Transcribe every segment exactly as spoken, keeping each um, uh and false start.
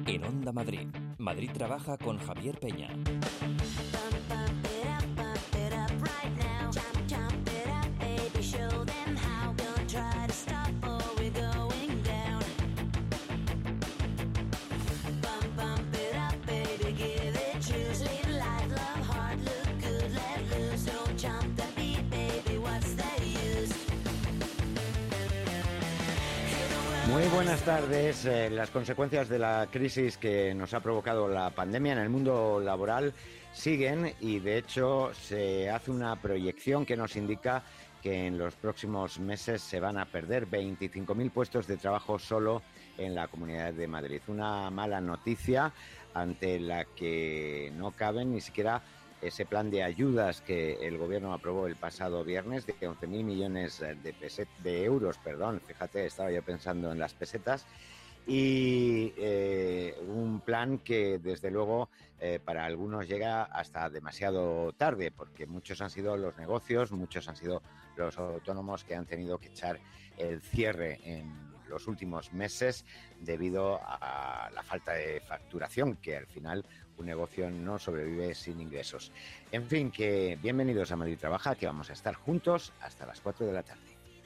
En Onda Madrid, Madrid Trabaja con Javier Peña. Muy buenas tardes. Eh, las consecuencias de la crisis que nos ha provocado la pandemia en el mundo laboral siguen y, de hecho, se hace una proyección que nos indica que en los próximos meses se van a perder veinticinco mil puestos de trabajo solo en la Comunidad de Madrid. Una mala noticia ante la que no caben ni siquiera ese plan de ayudas que el Gobierno aprobó el pasado viernes de once mil millones de, peset, de euros, perdón, fíjate, estaba yo pensando en las pesetas, y eh, un plan que desde luego eh, para algunos llega hasta demasiado tarde, porque muchos han sido los negocios, muchos han sido los autónomos que han tenido que echar el cierre en los últimos meses debido a la falta de facturación, que al final un negocio no sobrevive sin ingresos. En fin, que bienvenidos a Madrid Trabaja, que vamos a estar juntos hasta las cuatro de la tarde.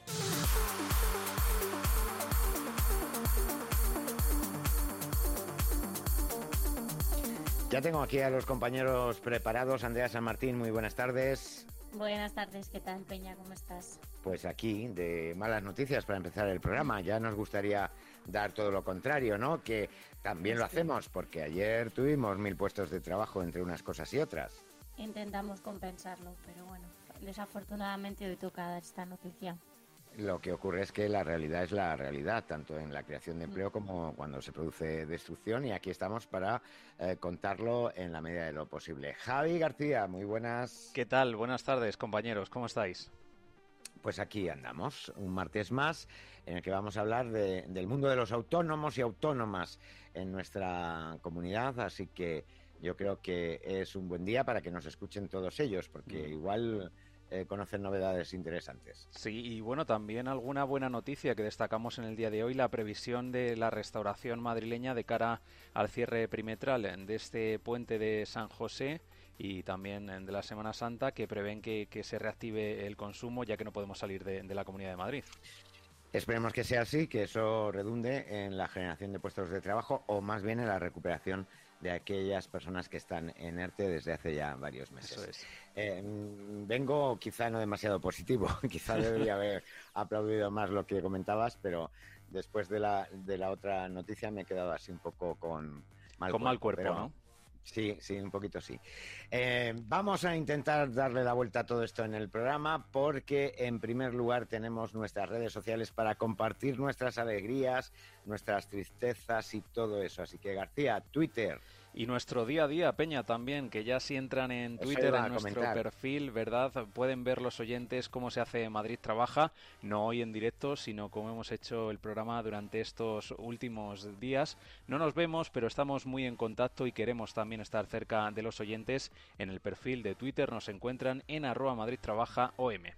Ya tengo aquí a los compañeros preparados. Andrea San Martín, muy buenas tardes. Buenas tardes, ¿qué tal, Peña? ¿Cómo estás? Pues aquí, de malas noticias para empezar el programa. Ya nos gustaría dar todo lo contrario, ¿no? Que también lo hacemos, porque ayer tuvimos mil puestos de trabajo entre unas cosas y otras. Intentamos compensarlo, pero bueno, desafortunadamente hoy toca dar esta noticia. Lo que ocurre es que la realidad es la realidad, tanto en la creación de empleo como cuando se produce destrucción, y aquí estamos para eh, contarlo en la medida de lo posible. Javi García, muy buenas. ¿Qué tal? Buenas tardes, compañeros, ¿cómo estáis? Pues aquí andamos, un martes más, en el que vamos a hablar de, del mundo de los autónomos y autónomas en nuestra comunidad, así que yo creo que es un buen día para que nos escuchen todos ellos, porque mm. igual eh, conocen novedades interesantes. Sí, y bueno, también alguna buena noticia que destacamos en el día de hoy, la previsión de la restauración madrileña de cara al cierre perimetral de este puente de San José y también de la Semana Santa, que prevén que, que se reactive el consumo, ya que no podemos salir de, de la Comunidad de Madrid. Esperemos que sea así, que eso redunde en la generación de puestos de trabajo, o más bien en la recuperación de aquellas personas que están en ERTE desde hace ya varios meses. Eso es. Eh, vengo quizá no demasiado positivo, quizá debería haber aplaudido más lo que comentabas, pero después de la, de la otra noticia me he quedado así un poco con mal con cuerpo. Mal cuerpo, pero, ¿no? Sí, sí, un poquito sí. Eh, vamos a intentar darle la vuelta a todo esto en el programa, porque en primer lugar tenemos nuestras redes sociales para compartir nuestras alegrías, nuestras tristezas y todo eso. Así que, García, Twitter. Y nuestro día a día, Peña, también, que ya si entran en Twitter, en nuestro comentar. perfil, ¿verdad? Pueden ver los oyentes cómo se hace Madrid Trabaja, no hoy en directo, sino como hemos hecho el programa durante estos últimos días. No nos vemos, pero estamos muy en contacto y queremos también estar cerca de los oyentes. En el perfil de Twitter nos encuentran en arroba Madrid Trabaja O M.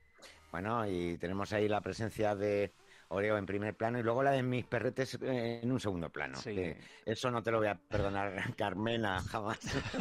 Bueno, y tenemos ahí la presencia de Oreo en primer plano y luego la de mis perretes en un segundo plano. Sí. Que eso no te lo voy a perdonar, Carmena, jamás.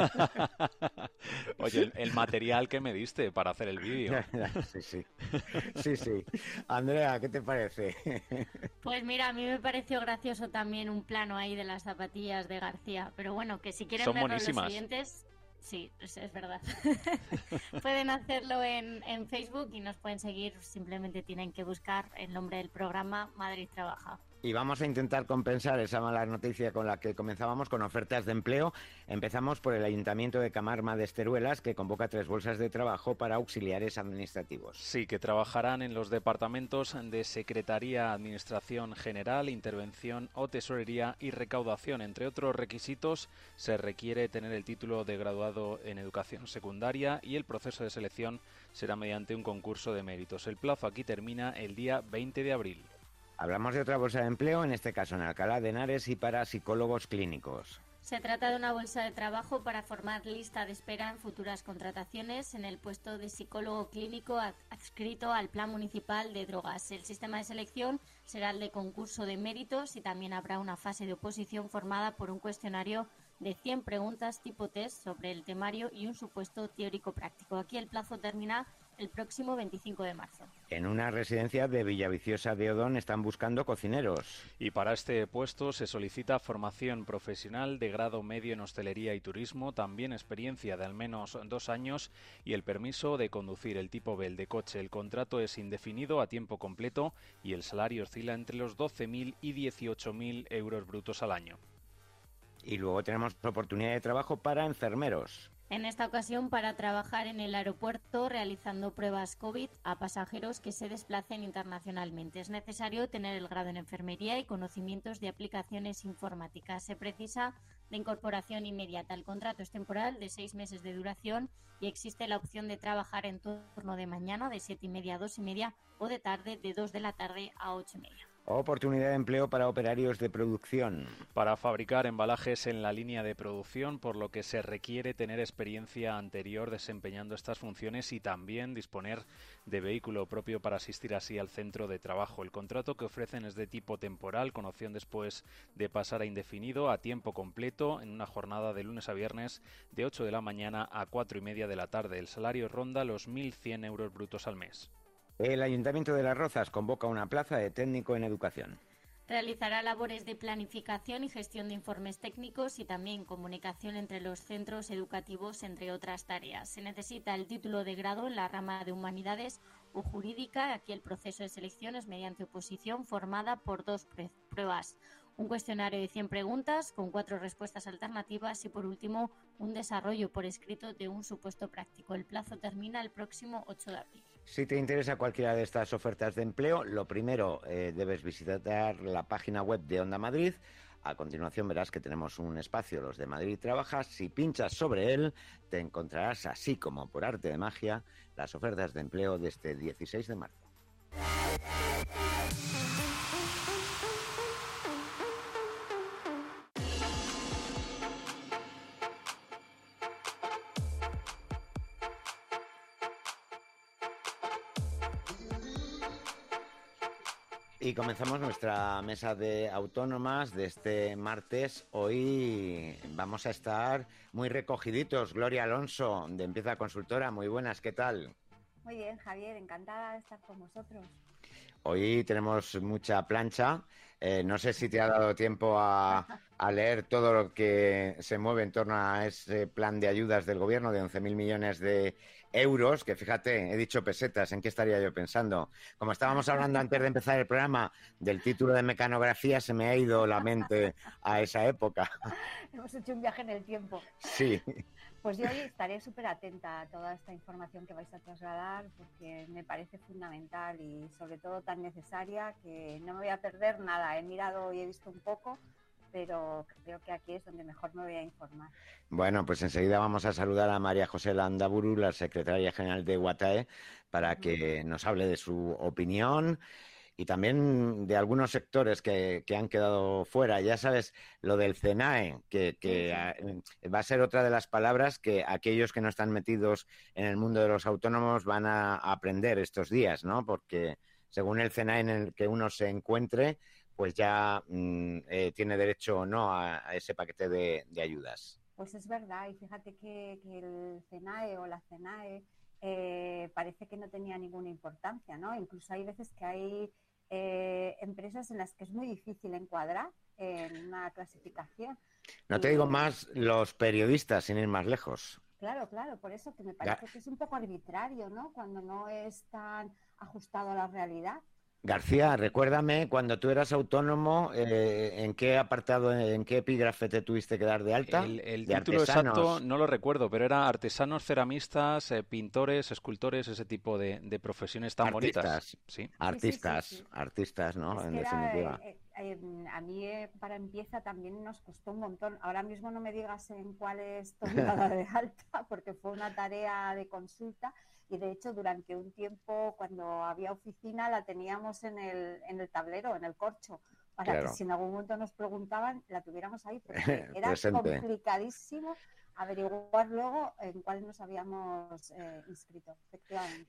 Oye, el, el material que me diste para hacer el vídeo. Sí, sí. Sí, sí. Andrea, ¿qué te parece? Pues mira, a mí me pareció gracioso también un plano ahí de las zapatillas de García. Pero bueno, que si quieren Son verlo buenísimas. Los oyentes... Sí, es, es verdad. Pueden hacerlo en, en Facebook y nos pueden seguir. Simplemente tienen que buscar el nombre del programa Madrid Trabaja. Y vamos a intentar compensar esa mala noticia con la que comenzábamos, con ofertas de empleo. Empezamos por el Ayuntamiento de Camarma de Esteruelas, que convoca tres bolsas de trabajo para auxiliares administrativos. Sí, que trabajarán en los departamentos de Secretaría, Administración General, Intervención o Tesorería y Recaudación. Entre otros requisitos, se requiere tener el título de graduado en Educación Secundaria y el proceso de selección será mediante un concurso de méritos. El plazo aquí termina el día veinte de abril. Hablamos de otra bolsa de empleo, en este caso en Alcalá de Henares, y para psicólogos clínicos. Se trata de una bolsa de trabajo para formar lista de espera en futuras contrataciones en el puesto de psicólogo clínico adscrito al Plan Municipal de Drogas. El sistema de selección será el de concurso de méritos y también habrá una fase de oposición formada por un cuestionario de cien preguntas tipo test sobre el temario y un supuesto teórico práctico. Aquí el plazo termina el próximo veinticinco de marzo. En una residencia de Villaviciosa de Odón están buscando cocineros. Y para este puesto se solicita formación profesional de grado medio en hostelería y turismo, también experiencia de al menos dos años y el permiso de conducir el tipo B, el de coche. El contrato es indefinido a tiempo completo y el salario oscila entre los doce mil y dieciocho mil euros brutos al año. Y luego tenemos oportunidad de trabajo para enfermeros. En esta ocasión para trabajar en el aeropuerto realizando pruebas COVID a pasajeros que se desplacen internacionalmente. Es necesario tener el grado en enfermería y conocimientos de aplicaciones informáticas. Se precisa de incorporación inmediata. El contrato es temporal de seis meses de duración y existe la opción de trabajar en turno de mañana de siete y media a dos y media o de tarde de dos de la tarde a ocho y media. Oportunidad de empleo para operarios de producción. Para fabricar embalajes en la línea de producción, por lo que se requiere tener experiencia anterior desempeñando estas funciones y también disponer de vehículo propio para asistir así al centro de trabajo. El contrato que ofrecen es de tipo temporal, con opción después de pasar a indefinido, a tiempo completo, en una jornada de lunes a viernes de ocho de la mañana a cuatro y media de la tarde. El salario ronda los mil cien euros brutos al mes. El Ayuntamiento de Las Rozas convoca una plaza de técnico en educación. Realizará labores de planificación y gestión de informes técnicos y también comunicación entre los centros educativos, entre otras tareas. Se necesita el título de grado en la rama de Humanidades o Jurídica. Aquí el proceso de selección es mediante oposición formada por dos pruebas. Un cuestionario de cien preguntas con cuatro respuestas alternativas y, por último, un desarrollo por escrito de un supuesto práctico. El plazo termina el próximo ocho de abril. Si te interesa cualquiera de estas ofertas de empleo, lo primero eh, debes visitar la página web de Onda Madrid. A continuación verás que tenemos un espacio, los de Madrid Trabaja. Si pinchas sobre él, te encontrarás, así como por arte de magia, las ofertas de empleo de este dieciséis de marzo. Y comenzamos nuestra mesa de autónomas de este martes. Hoy vamos a estar muy recogiditos. Gloria Alonso, de Empieza Consultora. Muy buenas, ¿qué tal? Muy bien, Javier, encantada de estar con vosotros. Hoy tenemos mucha plancha. Eh, no sé si te ha dado tiempo a, a leer todo lo que se mueve en torno a ese plan de ayudas del gobierno de once mil millones de euros, que fíjate, he dicho pesetas, ¿en qué estaría yo pensando? Como estábamos hablando antes de empezar el programa del título de mecanografía, se me ha ido la mente a esa época. Hemos hecho un viaje en el tiempo. Sí. Pues yo hoy estaré súper atenta a toda esta información que vais a trasladar porque me parece fundamental y sobre todo tan necesaria que no me voy a perder nada. He mirado y he visto un poco, pero creo que aquí es donde mejor me voy a informar. Bueno, pues enseguida vamos a saludar a María José Landaburu, la secretaria general de UATAE, para que nos hable de su opinión y también de algunos sectores que, que han quedado fuera. Ya sabes, lo del CENAE, que, que sí, sí. va a ser otra de las palabras que aquellos que no están metidos en el mundo de los autónomos van a aprender estos días, ¿no? Porque según el CENAE en el que uno se encuentre, pues ya mmm, eh, tiene derecho o no a, a ese paquete de, de ayudas. Pues es verdad, y fíjate que, que el CENAE o la CENAE eh, parece que no tenía ninguna importancia, ¿no? Incluso hay veces que hay eh, empresas en las que es muy difícil encuadrar en una clasificación. No te y... digo más los periodistas, sin ir más lejos. Claro, claro, por eso que me parece ya. que es un poco arbitrario, ¿no? Cuando no es tan ajustado a la realidad. García, recuérdame, cuando tú eras autónomo, eh, ¿en qué apartado, en qué epígrafe te tuviste que dar de alta? El, el de título artesanos. exacto no lo recuerdo, pero era artesanos, ceramistas, eh, pintores, escultores, ese tipo de, de profesiones tan artistas, bonitas. Sí. Artistas, sí, sí, sí. artistas, ¿no? Es en que definitiva. Era, eh, eh, a mí eh, para Empieza también nos costó un montón. Ahora mismo no me digas en cuál estoy dada de alta, porque fue una tarea de consulta. Y de hecho, durante un tiempo, cuando había oficina, la teníamos en el, en el tablero, en el corcho, para claro. que si en algún momento nos preguntaban, la tuviéramos ahí, porque era Presente. complicadísimo averiguar luego en cuál nos habíamos eh, inscrito, efectivamente.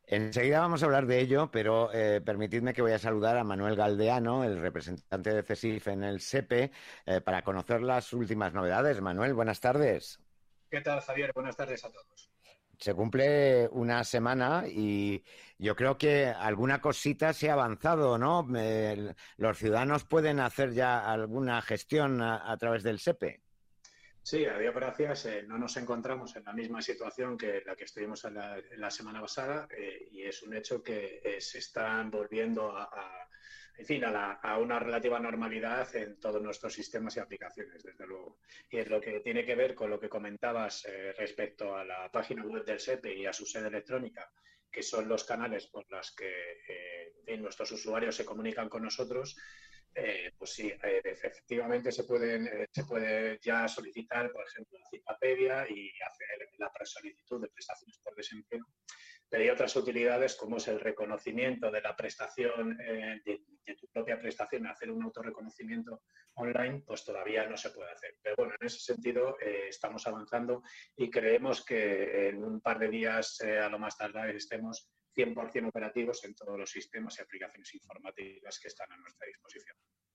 Enseguida vamos a hablar de ello, pero eh, permitidme que voy a saludar a Manuel Galdeano, el representante de CESIF en el SEPE, eh, para conocer las últimas novedades. Manuel, buenas tardes. ¿Qué tal, Javier? Buenas tardes a todos. Se cumple una semana y yo creo que alguna cosita se ha avanzado, ¿no? Eh, los ciudadanos pueden hacer ya alguna gestión a, a través del SEPE. Sí, a Dios gracias, eh, no nos encontramos en la misma situación que la que estuvimos en la, en la semana pasada eh, y es un hecho que eh, se están volviendo a, a, en fin, a, la, a una relativa normalidad en todos nuestros sistemas y aplicaciones, desde luego. Y es lo que tiene que ver con lo que comentabas eh, respecto a la página web del SEPE y a su sede electrónica, que son los canales por los que eh, en fin, nuestros usuarios se comunican con nosotros. Eh, pues sí, eh, efectivamente se pueden eh, se puede ya solicitar, por ejemplo, la cita previa y hacer la presolicitud de prestaciones por desempleo. Pero hay otras utilidades como es el reconocimiento de la prestación, eh, de, de tu propia prestación, hacer un autorreconocimiento online, pues todavía no se puede hacer. Pero bueno, en ese sentido eh, estamos avanzando y creemos que en un par de días, eh, a lo más tardar, estemos cien por ciento operativos en todos los sistemas y aplicaciones informáticas que están a nuestra disposición.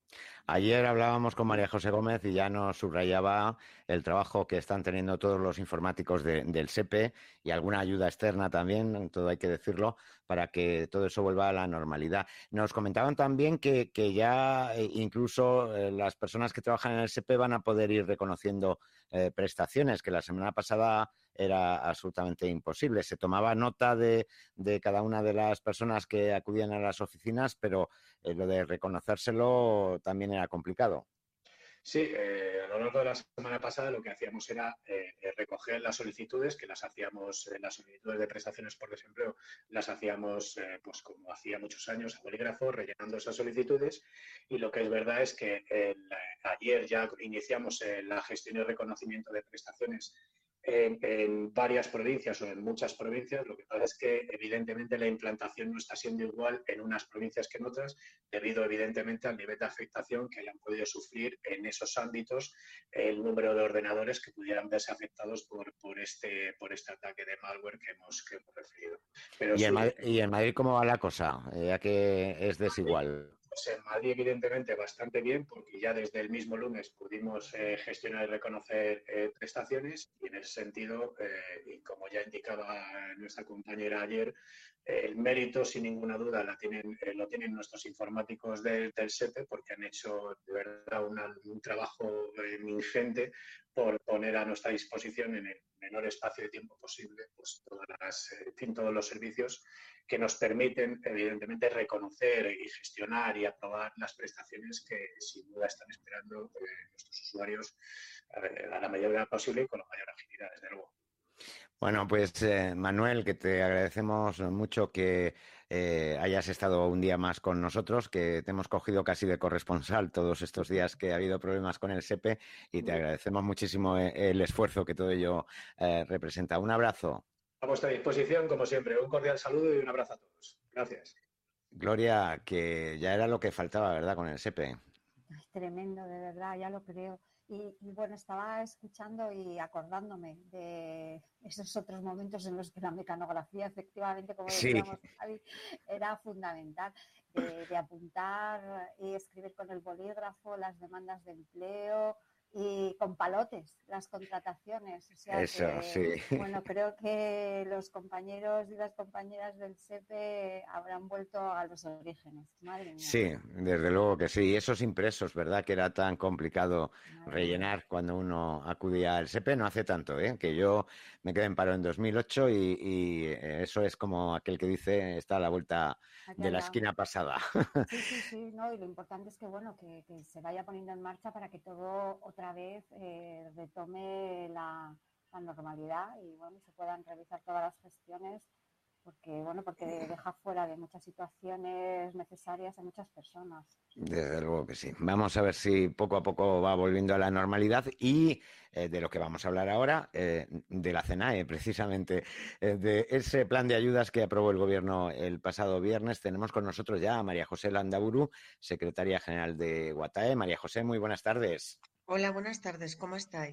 Ayer hablábamos con María José Gómez y ya nos subrayaba el trabajo que están teniendo todos los informáticos de, del SEPE y alguna ayuda externa también, todo hay que decirlo, para que todo eso vuelva a la normalidad. Nos comentaban también que, que ya eh, incluso eh, las personas que trabajan en el SEPE van a poder ir reconociendo eh, prestaciones, que la semana pasada era absolutamente imposible. Se tomaba nota de, de cada una de las personas que acudían a las oficinas, pero eh, lo de reconocérselo también era complicado. Sí, eh, a lo largo de la semana pasada lo que hacíamos era eh, recoger las solicitudes, que las hacíamos, eh, las solicitudes de prestaciones por desempleo, las hacíamos eh, pues como hacía muchos años a bolígrafo, rellenando esas solicitudes. Y lo que es verdad es que eh, ayer ya iniciamos eh, la gestión y reconocimiento de prestaciones En, en varias provincias o en muchas provincias. Lo que pasa es que evidentemente la implantación no está siendo igual en unas provincias que en otras, debido evidentemente al nivel de afectación que hayan podido sufrir en esos ámbitos el número de ordenadores que pudieran verse afectados por, por, este, por este ataque de malware que hemos, que hemos referido. Pero ¿Y, sí, en Madrid, ¿Y en Madrid cómo va la cosa? Ya que es desigual. Pues en Madrid, evidentemente, bastante bien, porque ya desde el mismo lunes pudimos eh, gestionar y reconocer eh, prestaciones y en ese sentido, eh, y como ya indicaba nuestra compañera ayer, eh, el mérito, sin ninguna duda, la tienen, eh, lo tienen nuestros informáticos de, del SEPE, porque han hecho de verdad una, un trabajo eh, ingente por poner a nuestra disposición en el menor espacio de tiempo posible pues todas las, eh, todos los servicios que nos permiten, evidentemente, reconocer y gestionar y aprobar las prestaciones que sin duda están esperando eh, nuestros usuarios eh, a la mayor brevedad posible y con la mayor agilidad, desde luego. Bueno, pues eh, Manuel, que te agradecemos mucho que eh, hayas estado un día más con nosotros, que te hemos cogido casi de corresponsal todos estos días que ha habido problemas con el SEPE y te agradecemos muchísimo el esfuerzo que todo ello eh, representa. Un abrazo. A vuestra disposición, como siempre. Un cordial saludo y un abrazo a todos. Gracias. Gloria, que ya era lo que faltaba, ¿verdad?, con el SEPE. Es tremendo, de verdad, ya lo creo. Y, y bueno, estaba escuchando y acordándome de esos otros momentos en los que la mecanografía, efectivamente, como decíamos, sí, Javi, era fundamental. De, de apuntar y escribir con el bolígrafo las demandas de empleo y con palotes las contrataciones. O sea Eso, que, sí. Bueno, creo que los compañeros y las compañeras del SEPE habrán vuelto a los orígenes. Madre mía. Sí, desde luego que sí. Y esos impresos, ¿verdad?, que era tan complicado Madre rellenar mía. Cuando uno acudía al SEPE. No hace tanto, ¿eh?, que yo me quedé en paro en dos mil ocho y, y eso es como aquel que dice está a la vuelta Aquí de la esquina pasada. Sí, sí, sí, no, y lo importante es que bueno que, que se vaya poniendo en marcha para que todo otra vez eh, retome la, la normalidad y bueno se puedan realizar todas las gestiones porque bueno porque deja fuera de muchas situaciones necesarias a muchas personas. Desde luego que sí. Vamos a ver si poco a poco va volviendo a la normalidad y eh, de lo que vamos a hablar ahora, eh, de la CENAE, precisamente, eh, de ese plan de ayudas que aprobó el Gobierno el pasado viernes. Tenemos con nosotros ya a María José Landaburu, secretaria general de Guatae. María José, muy buenas tardes. Hola, buenas tardes. ¿Cómo estáis?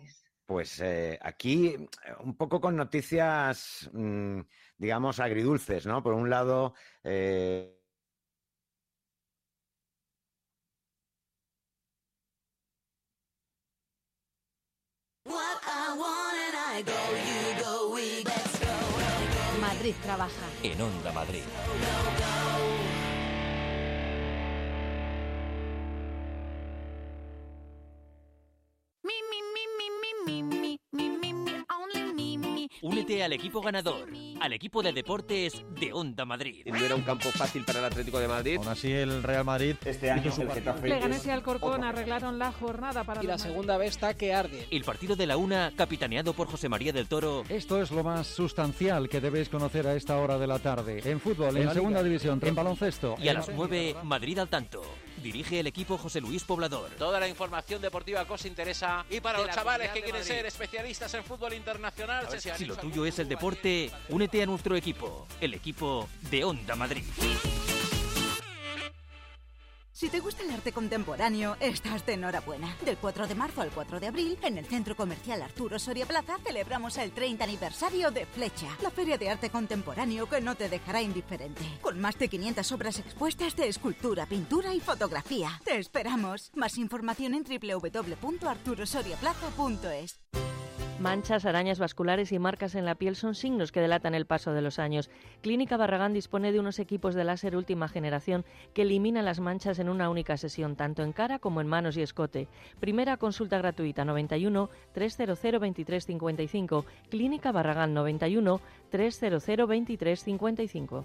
Pues eh, aquí un poco con noticias, mmm, digamos, agridulces, ¿no? Por un lado... Eh, Madrid trabaja. En Onda Madrid. Únete al equipo ganador, al equipo de deportes de Onda Madrid. No era un campo fácil para el Atlético de Madrid. Aún así, el Real Madrid... Este año el Getafe... Leganés y Alcorcón arreglaron la jornada para... Y la segunda vez está que arde. El partido de la una, capitaneado por José María del Toro. Esto es lo más sustancial que debéis conocer a esta hora de la tarde. En fútbol, en segunda división, en baloncesto... Y a las nueve, Madrid al tanto. Dirige el equipo José Luis Poblador. Toda la información deportiva que os interesa. Y para los chavales que quieren ser especialistas en fútbol internacional. Si, si lo tuyo es el deporte, únete a nuestro equipo, el equipo de Onda Madrid. Si te gusta el arte contemporáneo, estás de enhorabuena. Del cuatro de marzo al cuatro de abril, en el Centro Comercial Arturo Soria Plaza, celebramos el treinta aniversario de Flecha, la feria de arte contemporáneo que no te dejará indiferente. Con más de quinientas obras expuestas de escultura, pintura y fotografía. ¡Te esperamos! Más información en doble u doble u doble u punto arturo soria plaza punto es. Manchas, arañas vasculares y marcas en la piel son signos que delatan el paso de los años. Clínica Barragán dispone de unos equipos de láser última generación que eliminan las manchas en una única sesión, tanto en cara como en manos y escote. Primera consulta gratuita noventa y uno, trescientos veintitrés cincuenta y cinco. Clínica Barragán noventa y uno, trescientos veintitrés cincuenta y cinco.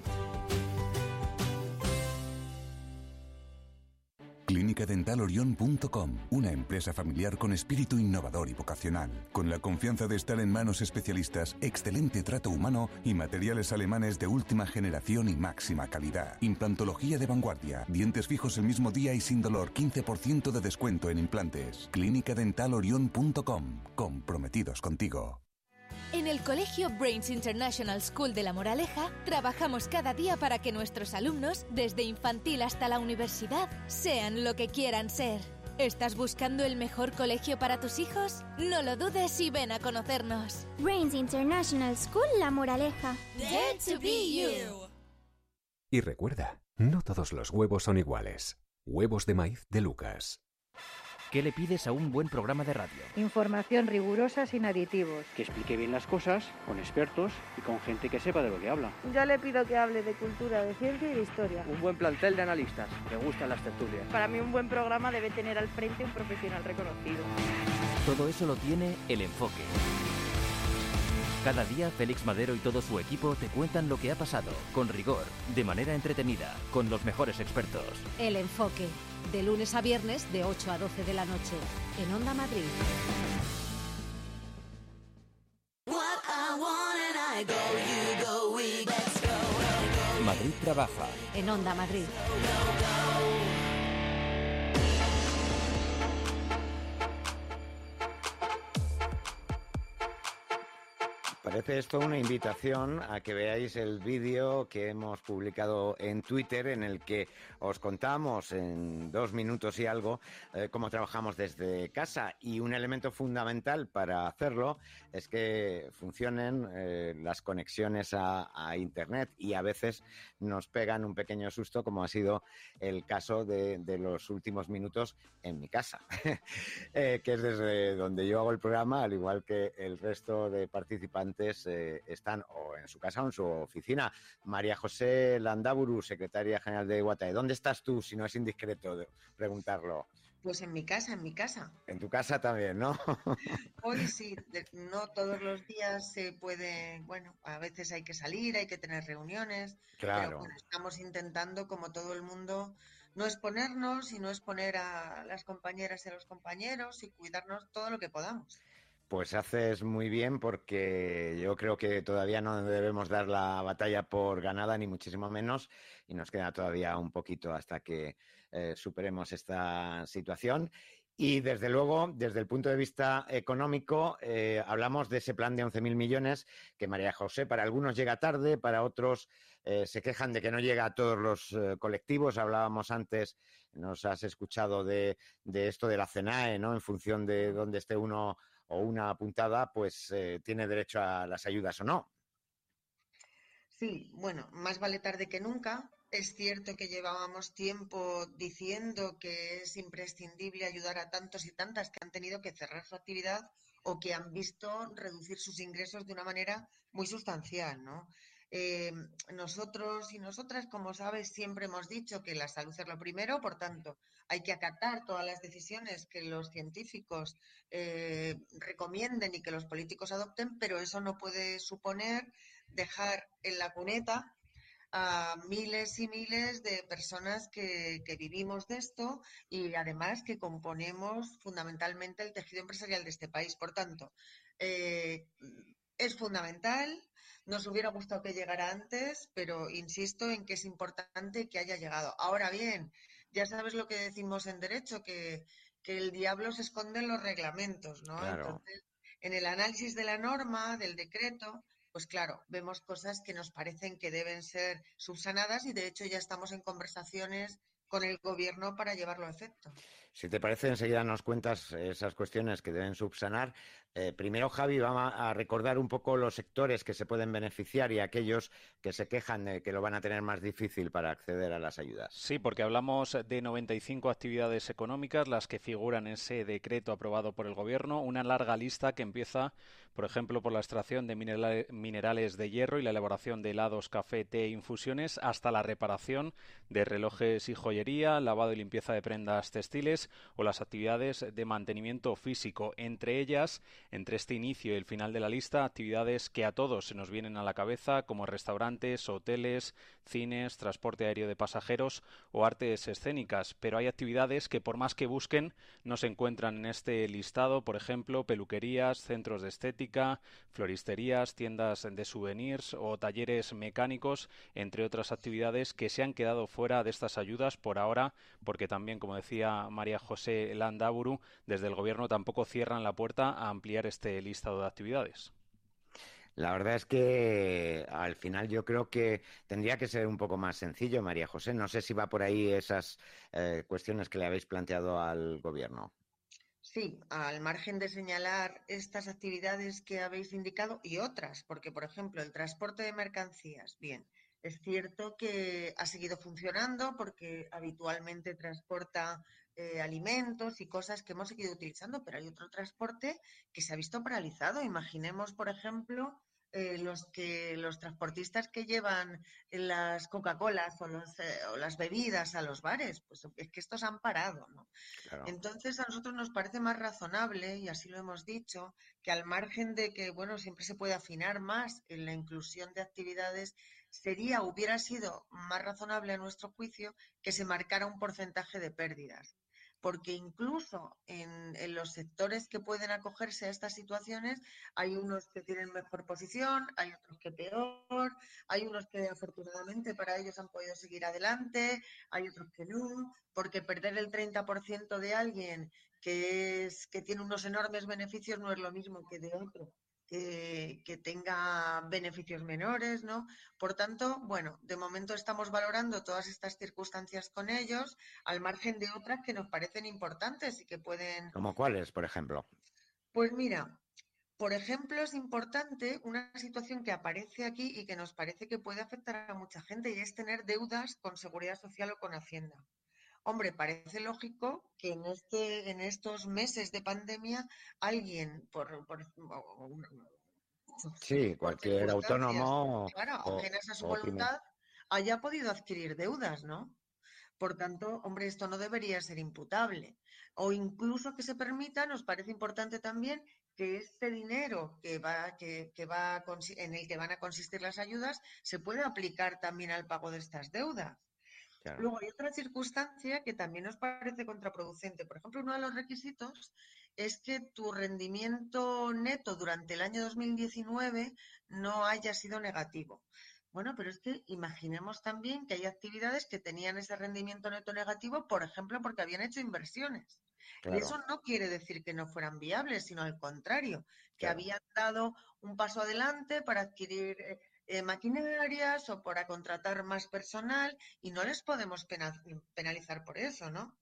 Clínica Dental Orión punto com, una empresa familiar con espíritu innovador y vocacional, con la confianza de estar en manos especialistas, excelente trato humano y materiales alemanes de última generación y máxima calidad. Implantología de vanguardia, dientes fijos el mismo día y sin dolor, quince por ciento de descuento en implantes. Clínica Dental Orión punto com, comprometidos contigo. En el Colegio Brains International School de La Moraleja trabajamos cada día para que nuestros alumnos, desde infantil hasta la universidad, sean lo que quieran ser. ¿Estás buscando el mejor colegio para tus hijos? No lo dudes y ven a conocernos. Brains International School La Moraleja. Dare to be you. Y recuerda, no todos los huevos son iguales. Huevos de maíz de Lucas. ¿Qué le pides a un buen programa de radio? Información rigurosa sin aditivos. Que explique bien las cosas, con expertos y con gente que sepa de lo que habla. Yo le pido que hable de cultura, de ciencia y de historia. Un buen plantel de analistas, que gustan las tertulias. Para mí un buen programa debe tener al frente un profesional reconocido. Todo eso lo tiene El Enfoque. Cada día Félix Madero y todo su equipo te cuentan lo que ha pasado, con rigor, de manera entretenida, con los mejores expertos. El Enfoque, de lunes a viernes de ocho a doce de la noche, en Onda Madrid. Madrid trabaja. En Onda Madrid. Parece esto una invitación a que veáis el vídeo que hemos publicado en Twitter, en el que os contamos en dos minutos y algo eh, cómo trabajamos desde casa, y un elemento fundamental para hacerlo es que funcionen eh, las conexiones a, a Internet, y a veces nos pegan un pequeño susto, como ha sido el caso de, de los últimos minutos en mi casa, eh, que es desde donde yo hago el programa, al igual que el resto de participantes Eh, están o en su casa o en su oficina. María José Landaburu, secretaria general de Guatae. ¿Dónde estás tú, si no es indiscreto de preguntarlo? Pues en mi casa, en mi casa. En tu casa también, ¿no? Hoy sí, de, no todos los días se puede, bueno, a veces hay que salir, hay que tener reuniones. Claro. Pero bueno, estamos intentando, como todo el mundo, no exponernos y no exponer a las compañeras y a los compañeros y cuidarnos todo lo que podamos. Pues haces muy bien, porque yo creo que todavía no debemos dar la batalla por ganada, ni muchísimo menos, y nos queda todavía un poquito hasta que eh, superemos esta situación. Y desde luego, desde el punto de vista económico, eh, hablamos de ese plan de once mil millones que, María José, para algunos llega tarde, para otros eh, se quejan de que no llega a todos los eh, colectivos. Hablábamos antes, nos has escuchado de, de esto de la CENAE, ¿no? En función de dónde esté uno o una apuntada, pues eh, tiene derecho a las ayudas o no. Sí, bueno, más vale tarde que nunca. Es cierto que llevábamos tiempo diciendo que es imprescindible ayudar a tantos y tantas que han tenido que cerrar su actividad o que han visto reducir sus ingresos de una manera muy sustancial, ¿no? Eh, nosotros y nosotras, como sabes, siempre hemos dicho que la salud es lo primero, por tanto, hay que acatar todas las decisiones que los científicos eh, recomienden y que los políticos adopten, pero eso no puede suponer dejar en la cuneta a miles y miles de personas que, que vivimos de esto y además que componemos fundamentalmente el tejido empresarial de este país. Por tanto, eh, es fundamental. Nos hubiera gustado que llegara antes, pero insisto en que es importante que haya llegado. Ahora bien, ya sabes lo que decimos en derecho, que, que el diablo se esconde en los reglamentos, ¿no? Claro. Entonces, en el análisis de la norma, del decreto, pues claro, vemos cosas que nos parecen que deben ser subsanadas y de hecho ya estamos en conversaciones con el gobierno para llevarlo a efecto. Si te parece, enseguida nos cuentas esas cuestiones que deben subsanar. Eh, primero, Javi, vamos a recordar un poco los sectores que se pueden beneficiar y aquellos que se quejan de que lo van a tener más difícil para acceder a las ayudas. Sí, porque hablamos de noventa y cinco actividades económicas, las que figuran en ese decreto aprobado por el Gobierno, una larga lista que empieza, por ejemplo, por la extracción de minerales de hierro y la elaboración de helados, café, té e infusiones, hasta la reparación de relojes y joyería, lavado y limpieza de prendas textiles o las actividades de mantenimiento físico. Entre ellas, entre este inicio y el final de la lista, actividades que a todos se nos vienen a la cabeza, como restaurantes, hoteles, cines, transporte aéreo de pasajeros o artes escénicas. Pero hay actividades que, por más que busquen, no se encuentran en este listado. Por ejemplo, peluquerías, centros de estética, floristerías, tiendas de souvenirs o talleres mecánicos, entre otras actividades que se han quedado fuera de estas ayudas por ahora, porque también, como decía María José Landaburu, desde el Gobierno tampoco cierran la puerta a ampliar este listado de actividades. La verdad es que al final yo creo que tendría que ser un poco más sencillo, María José. No sé si va por ahí esas eh, cuestiones que le habéis planteado al Gobierno. Sí, al margen de señalar estas actividades que habéis indicado y otras, porque, por ejemplo, el transporte de mercancías, bien, es cierto que ha seguido funcionando porque habitualmente transporta eh, alimentos y cosas que hemos seguido utilizando, pero hay otro transporte que se ha visto paralizado. Imaginemos, por ejemplo, eh, los que los transportistas que llevan las Coca-Colas o, los, eh, o las bebidas a los bares, pues es que estos han parado, ¿no? Claro. Entonces, a nosotros nos parece más razonable, y así lo hemos dicho, que al margen de que, bueno, siempre se puede afinar más en la inclusión de actividades, sería, hubiera sido más razonable a nuestro juicio que se marcara un porcentaje de pérdidas. Porque incluso en, en los sectores que pueden acogerse a estas situaciones hay unos que tienen mejor posición, hay otros que peor, hay unos que afortunadamente para ellos han podido seguir adelante, hay otros que no, porque perder el treinta por ciento de alguien que, es, que tiene unos enormes beneficios no es lo mismo que de otro. Que, que tenga beneficios menores, ¿no? Por tanto, bueno, de momento estamos valorando todas estas circunstancias con ellos, al margen de otras que nos parecen importantes y que pueden... ¿Como cuáles, por ejemplo? Pues mira, por ejemplo, es importante una situación que aparece aquí y que nos parece que puede afectar a mucha gente y es tener deudas con Seguridad Social o con Hacienda. Hombre, parece lógico que en este, en estos meses de pandemia alguien por, por, sí, por cualquier autónomo claro, o, ajenas a su o voluntad haya podido adquirir deudas, ¿no? Por tanto, hombre, esto no debería ser imputable. O incluso que se permita, nos parece importante también que este dinero que va, que, que va a, en el que van a consistir las ayudas se pueda aplicar también al pago de estas deudas. Claro. Luego hay otra circunstancia que también nos parece contraproducente. Por ejemplo, uno de los requisitos es que tu rendimiento neto durante el año dos mil diecinueve no haya sido negativo. Bueno, pero es que imaginemos también que hay actividades que tenían ese rendimiento neto negativo, por ejemplo, porque habían hecho inversiones. Claro. Y eso no quiere decir que no fueran viables, sino al contrario, que claro. habían dado un paso adelante para adquirir eh, maquinarias o para contratar más personal y no les podemos penalizar por eso, ¿no?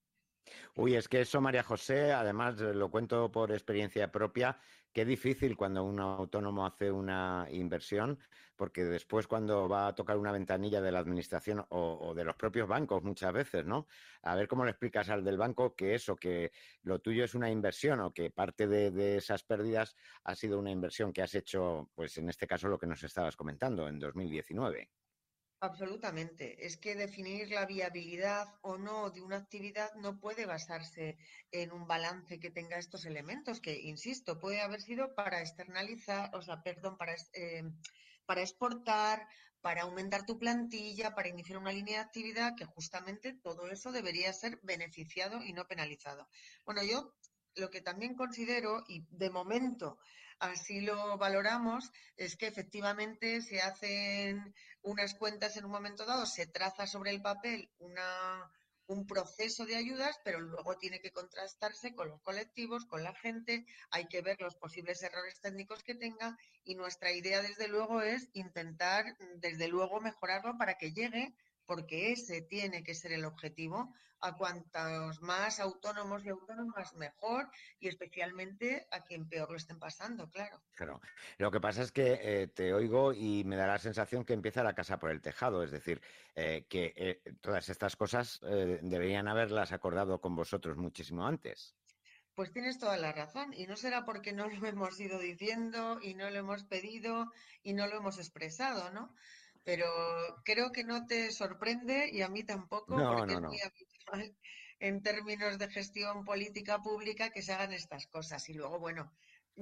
Uy, es que eso, María José, además lo cuento por experiencia propia, qué difícil cuando un autónomo hace una inversión, porque después cuando va a tocar una ventanilla de la administración o, o de los propios bancos muchas veces, ¿no? A ver cómo le explicas al del banco que eso, que lo tuyo es una inversión o que parte de, de esas pérdidas ha sido una inversión que has hecho, pues en este caso lo que nos estabas comentando, en dos mil diecinueve. Absolutamente. Es que definir la viabilidad o no de una actividad no puede basarse en un balance que tenga estos elementos, que, insisto, puede haber sido para externalizar, o sea, perdón, para, eh, para exportar, para aumentar tu plantilla, para iniciar una línea de actividad, que justamente todo eso debería ser beneficiado y no penalizado. Bueno, yo lo que también considero, y de momento así lo valoramos, es que efectivamente se hacen unas cuentas en un momento dado, se traza sobre el papel una, un proceso de ayudas, pero luego tiene que contrastarse con los colectivos, con la gente, hay que ver los posibles errores técnicos que tenga y nuestra idea desde luego es intentar desde luego mejorarlo para que llegue, porque ese tiene que ser el objetivo, a cuantos más autónomos y autónomas mejor y especialmente a quien peor lo estén pasando, claro. Claro. Lo que pasa es que eh, te oigo y me da la sensación que empieza la casa por el tejado, es decir, eh, que eh, todas estas cosas eh, deberían haberlas acordado con vosotros muchísimo antes. Pues tienes toda la razón y no será porque no lo hemos ido diciendo y no lo hemos pedido y no lo hemos expresado, ¿no? Pero creo que no te sorprende y a mí tampoco, no, porque no, es no. muy habitual en términos de gestión política pública que se hagan estas cosas. Y luego, bueno,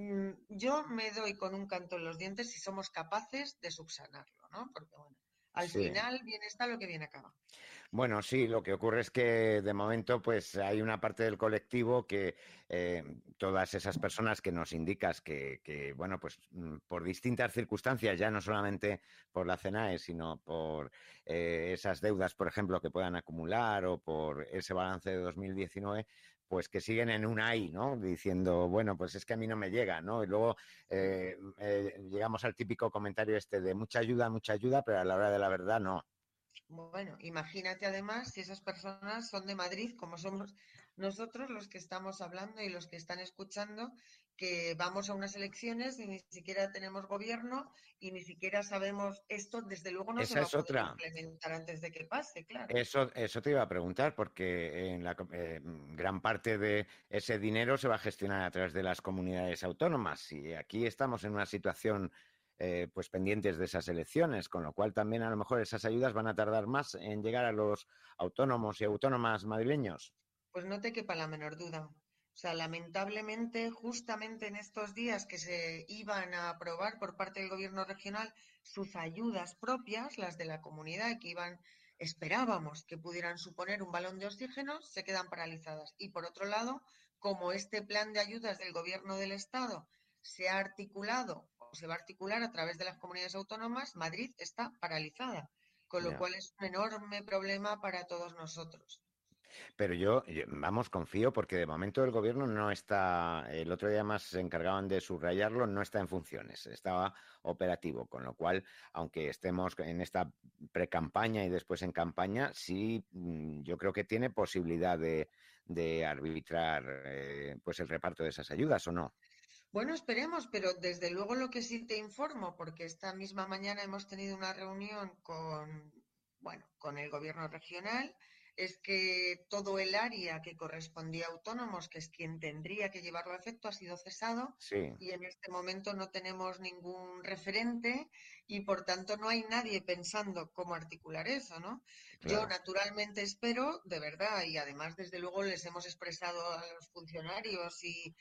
yo me doy con un canto en los dientes si somos capaces de subsanarlo, ¿no? Porque, bueno, al Sí. final bien está lo que bien acaba. Bueno, sí, lo que ocurre es que de momento pues hay una parte del colectivo que eh, todas esas personas que nos indicas que, que, bueno, pues por distintas circunstancias, ya no solamente por la CENAE, sino por eh, esas deudas, por ejemplo, que puedan acumular o por ese balance de dos mil diecinueve, pues que siguen en un ahí, ¿no? Diciendo, bueno, pues es que a mí no me llega, ¿no? Y luego eh, eh, llegamos al típico comentario este de mucha ayuda, mucha ayuda, pero a la hora de la verdad no. Bueno, imagínate además si esas personas son de Madrid, como somos nosotros los que estamos hablando y los que están escuchando, que vamos a unas elecciones y ni siquiera tenemos gobierno y ni siquiera sabemos esto, desde luego no Esa se va es a poder otra. implementar antes de que pase, claro. Eso, eso te iba a preguntar, porque en la eh, gran parte de ese dinero se va a gestionar a través de las comunidades autónomas y aquí estamos en una situación eh, pues pendientes de esas elecciones, con lo cual también a lo mejor esas ayudas van a tardar más en llegar a los autónomos y autónomas madrileños. Pues no te quepa la menor duda. O sea, lamentablemente, justamente en estos días que se iban a aprobar por parte del gobierno regional sus ayudas propias, las de la comunidad, que iban, esperábamos que pudieran suponer un balón de oxígeno, se quedan paralizadas. Y por otro lado, como este plan de ayudas del gobierno del Estado se ha articulado o se va a articular a través de las comunidades autónomas, Madrid está paralizada, con lo Ya. cual es un enorme problema para todos nosotros. Pero yo, yo, vamos, confío porque de momento el gobierno no está, el otro día más se encargaban de subrayarlo, no está en funciones, estaba operativo, con lo cual, aunque estemos en esta precampaña y después en campaña, sí, yo creo que tiene posibilidad de, de arbitrar eh, pues el reparto de esas ayudas, ¿o no? Bueno, esperemos, pero desde luego lo que sí te informo, porque esta misma mañana hemos tenido una reunión con, bueno, con el gobierno regional, es que todo el área que correspondía a autónomos, que es quien tendría que llevarlo a efecto, ha sido cesado. Sí. Y en este momento no tenemos ningún referente y por tanto no hay nadie pensando cómo articular eso, ¿no? Claro. Yo naturalmente espero, de verdad, y además desde luego les hemos expresado a los funcionarios y,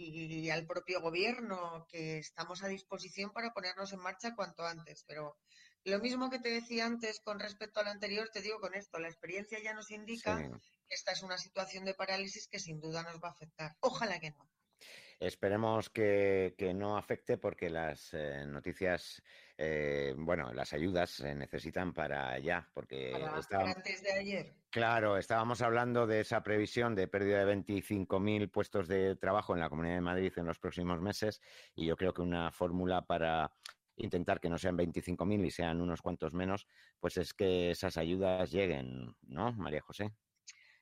y al propio gobierno que estamos a disposición para ponernos en marcha cuanto antes, pero lo mismo que te decía antes con respecto a lo anterior, te digo con esto, la experiencia ya nos indica Sí. que esta es una situación de parálisis que sin duda nos va a afectar. Ojalá que no. Esperemos que, que no afecte porque las eh, noticias, eh, bueno, las ayudas se necesitan para allá, porque Para, está... para antes de ayer. Claro, estábamos hablando de esa previsión de pérdida de veinticinco mil puestos de trabajo en la Comunidad de Madrid en los próximos meses y yo creo que una fórmula para intentar que no sean veinticinco mil y sean unos cuantos menos, pues es que esas ayudas lleguen, ¿no, María José?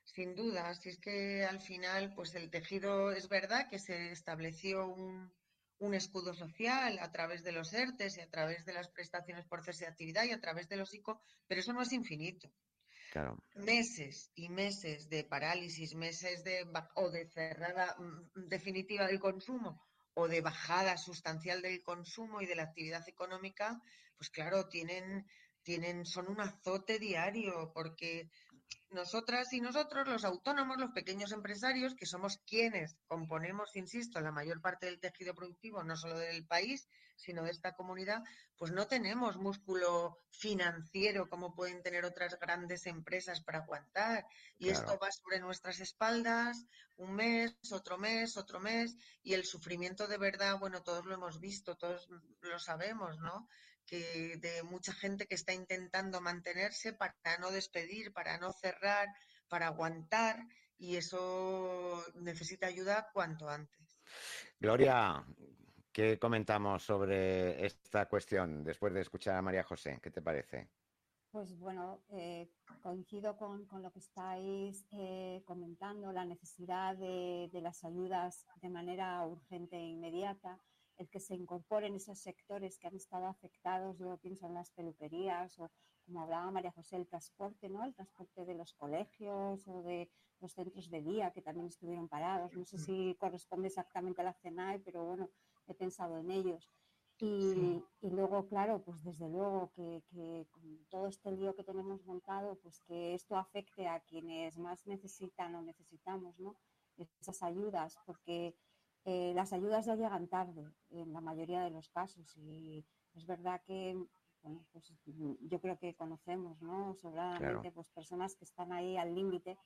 sin duda. Así es que al final, pues el tejido, es verdad que se estableció un, un escudo social a través de los ERTES y a través de las prestaciones por cese de actividad y a través de los I C O, pero eso no es infinito. Claro. Meses y meses de parálisis, meses de o de cerrada mm, definitiva del consumo o de bajada sustancial del consumo y de la actividad económica, pues claro, tienen, tienen, son un azote diario, porque nosotras y nosotros, los autónomos, los pequeños empresarios, que somos quienes componemos, insisto, la mayor parte del tejido productivo, no solo del país, sino de esta comunidad, pues no tenemos músculo financiero como pueden tener otras grandes empresas para aguantar. Y Claro. esto va sobre nuestras espaldas, un mes, otro mes, otro mes, y el sufrimiento de verdad, bueno, todos lo hemos visto, todos lo sabemos, ¿no? Que de mucha gente que está intentando mantenerse para no despedir, para no cerrar, para aguantar, y eso necesita ayuda cuanto antes. Gloria, ¿qué comentamos sobre esta cuestión después de escuchar a María José? ¿Qué te parece? Pues bueno, eh, coincido con, con lo que estáis eh, comentando, la necesidad de, de las ayudas de manera urgente e inmediata, el que se incorporen esos sectores que han estado afectados, yo pienso en las peluquerías o, como hablaba María José, el transporte, ¿no? El transporte de los colegios o de los centros de día que también estuvieron parados. No sé si corresponde exactamente a la CENAE, pero bueno, he pensado en ellos. Y, sí. y luego, claro, pues desde luego que, que con todo este lío que tenemos montado, pues que esto afecte a quienes más necesitan o necesitamos, ¿no? Esas ayudas, porque eh, las ayudas ya llegan tarde en la mayoría de los casos y es verdad que, bueno, pues yo creo que conocemos, ¿no? Sobradamente, claro, pues personas que están ahí al límite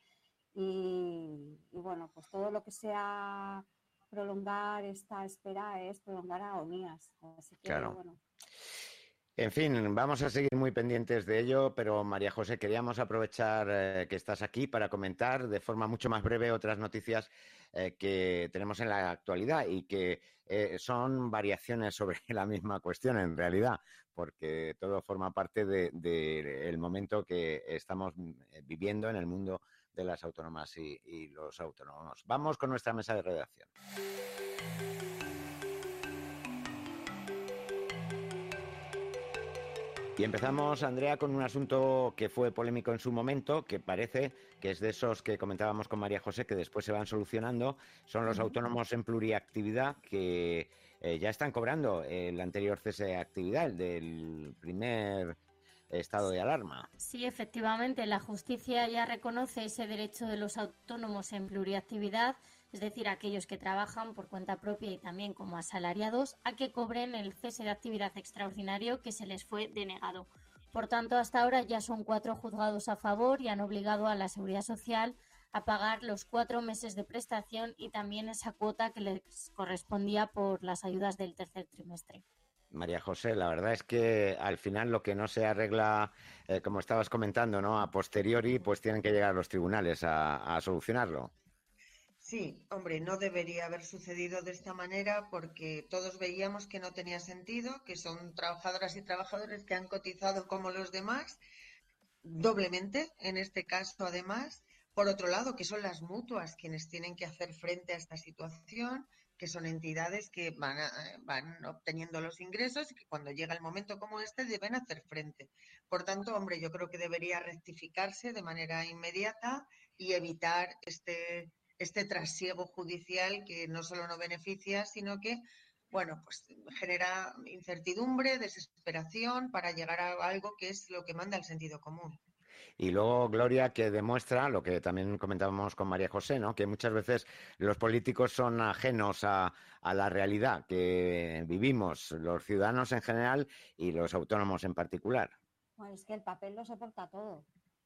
y, y bueno, pues todo lo que sea prolongar esta espera es prolongar agonías. Así que, claro. bueno. En fin, vamos a seguir muy pendientes de ello, pero María José, queríamos aprovechar eh, que estás aquí para comentar de forma mucho más breve otras noticias eh, que tenemos en la actualidad y que eh, son variaciones sobre la misma cuestión en realidad, porque todo forma parte del de, de momento que estamos viviendo en el mundo de las autónomas y, y los autónomos. Vamos con nuestra mesa de redacción. Y empezamos, Andrea, con un asunto que fue polémico en su momento, que parece que es de esos que comentábamos con María José, que después se van solucionando. Son los autónomos en pluriactividad que eh, ya están cobrando el anterior cese de actividad, el del primer estado de alarma. Sí, efectivamente, la justicia ya reconoce ese derecho de los autónomos en pluriactividad, es decir, aquellos que trabajan por cuenta propia y también como asalariados, a que cobren el cese de actividad extraordinario que se les fue denegado. Por tanto, hasta ahora ya son cuatro juzgados a favor y han obligado a la Seguridad Social a pagar los cuatro meses de prestación y también esa cuota que les correspondía por las ayudas del tercer trimestre. María José, la verdad es que al final lo que no se arregla, eh, como estabas comentando, ¿no? A posteriori, pues tienen que llegar a los tribunales a, a solucionarlo. Sí, hombre, no debería haber sucedido de esta manera porque todos veíamos que no tenía sentido, que son trabajadoras y trabajadores que han cotizado como los demás, doblemente, en este caso además. Por otro lado, que son las mutuas quienes tienen que hacer frente a esta situación, que son entidades que van, a, van obteniendo los ingresos y que cuando llega el momento como este deben hacer frente. Por tanto, hombre, yo creo que debería rectificarse de manera inmediata y evitar este, este trasiego judicial que no solo no beneficia, sino que, bueno, pues genera incertidumbre, desesperación para llegar a algo que es lo que manda el sentido común. Y luego, Gloria, que demuestra lo que también comentábamos con María José, ¿no? Que muchas veces los políticos son ajenos a, a la realidad que vivimos los ciudadanos en general y los autónomos en particular. Bueno, es que el papel lo soporta todo.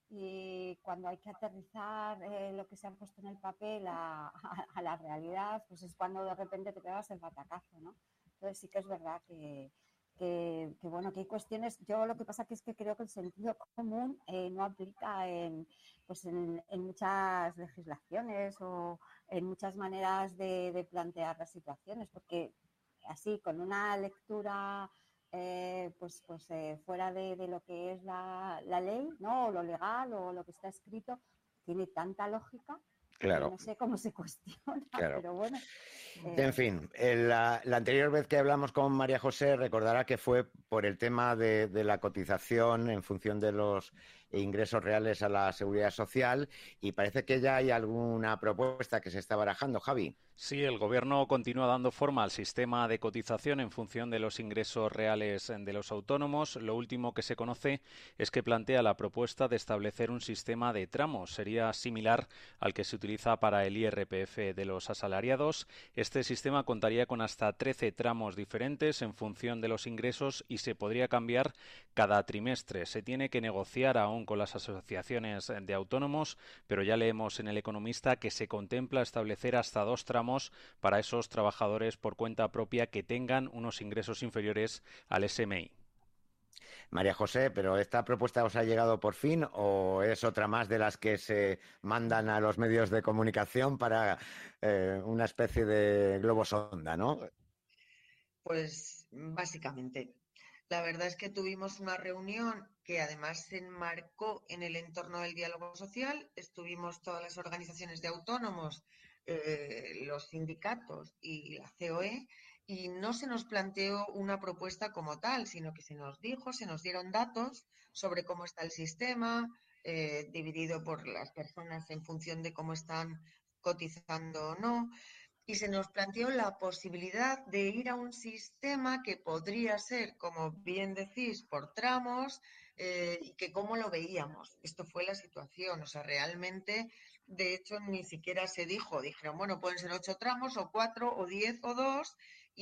Y cuando hay que aterrizar eh, lo que se ha puesto en el papel a, a, a la realidad, pues es cuando de repente te pegas el batacazo, ¿no? Entonces sí que es verdad que... Que, que bueno, que hay cuestiones, yo lo que pasa que es que creo que el sentido común eh, no aplica en, pues en, en muchas legislaciones o en muchas maneras de, de plantear las situaciones, porque así con una lectura eh, pues, pues eh, fuera de, de lo que es la, la ley, ¿no? O lo legal o lo que está escrito, tiene tanta lógica. Claro. No sé cómo se cuestiona, claro. pero bueno. Eh... En fin, la, la anterior vez que hablamos con María José, recordará que fue por el tema de, de la cotización en función de los ingresos reales a la Seguridad Social, y parece que ya hay alguna propuesta que se está barajando. Javi. Sí, el Gobierno continúa dando forma al sistema de cotización en función de los ingresos reales de los autónomos. Lo último que se conoce es que plantea la propuesta de establecer un sistema de tramos. Sería similar al que se utiliza para el I R P F de los asalariados. Este sistema contaría con hasta trece tramos diferentes en función de los ingresos y se podría cambiar cada trimestre. Se tiene que negociar aún con las asociaciones de autónomos, pero ya leemos en El Economista que se contempla establecer hasta dos tramos para esos trabajadores por cuenta propia que tengan unos ingresos inferiores al S M I. María José, ¿pero esta propuesta os ha llegado por fin o es otra más de las que se mandan a los medios de comunicación para eh, una especie de globo sonda, ¿no? Pues básicamente. La verdad es que tuvimos una reunión que además se enmarcó en el entorno del diálogo social. Estuvimos todas las organizaciones de autónomos, eh, los sindicatos y la C O E, y no se nos planteó una propuesta como tal, sino que se nos dijo, se nos dieron datos sobre cómo está el sistema, eh, dividido por las personas en función de cómo están cotizando o no. Y se nos planteó la posibilidad de ir a un sistema que podría ser, como bien decís, por tramos, eh, y que cómo lo veíamos. Esto fue la situación. O sea, realmente, de hecho, ni siquiera se dijo. Dijeron, bueno, pueden ser ocho tramos, o cuatro, o diez, o dos.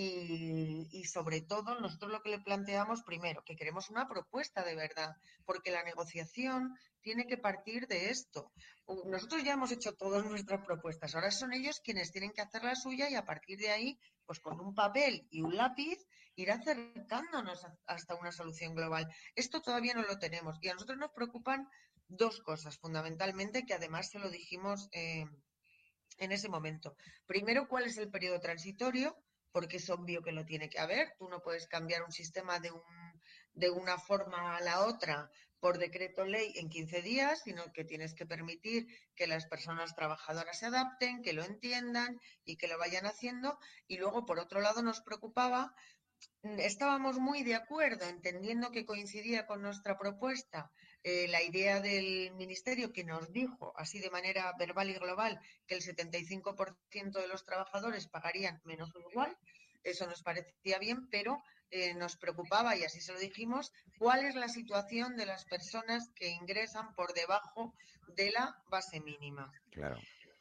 Y, y sobre todo, nosotros lo que le planteamos primero, que queremos una propuesta de verdad, porque la negociación tiene que partir de esto. Nosotros ya hemos hecho todas nuestras propuestas, ahora son ellos quienes tienen que hacer la suya y a partir de ahí, pues con un papel y un lápiz, ir acercándonos hasta una solución global. Esto todavía no lo tenemos y a nosotros nos preocupan dos cosas fundamentalmente, que además se lo dijimos eh, en ese momento. Primero, ¿cuál es el periodo transitorio? Porque es obvio que lo tiene que haber. Tú no puedes cambiar un sistema de, un, de una forma a la otra por decreto ley en quince días, sino que tienes que permitir que las personas trabajadoras se adapten, que lo entiendan y que lo vayan haciendo. Y luego, por otro lado, nos preocupaba, estábamos muy de acuerdo, entendiendo que coincidía con nuestra propuesta, eh, la idea del Ministerio que nos dijo, así de manera verbal y global, que el setenta y cinco por ciento de los trabajadores pagarían menos o igual. Eso nos parecía bien, pero eh, nos preocupaba, y así se lo dijimos, cuál es la situación de las personas que ingresan por debajo de la base mínima. Claro.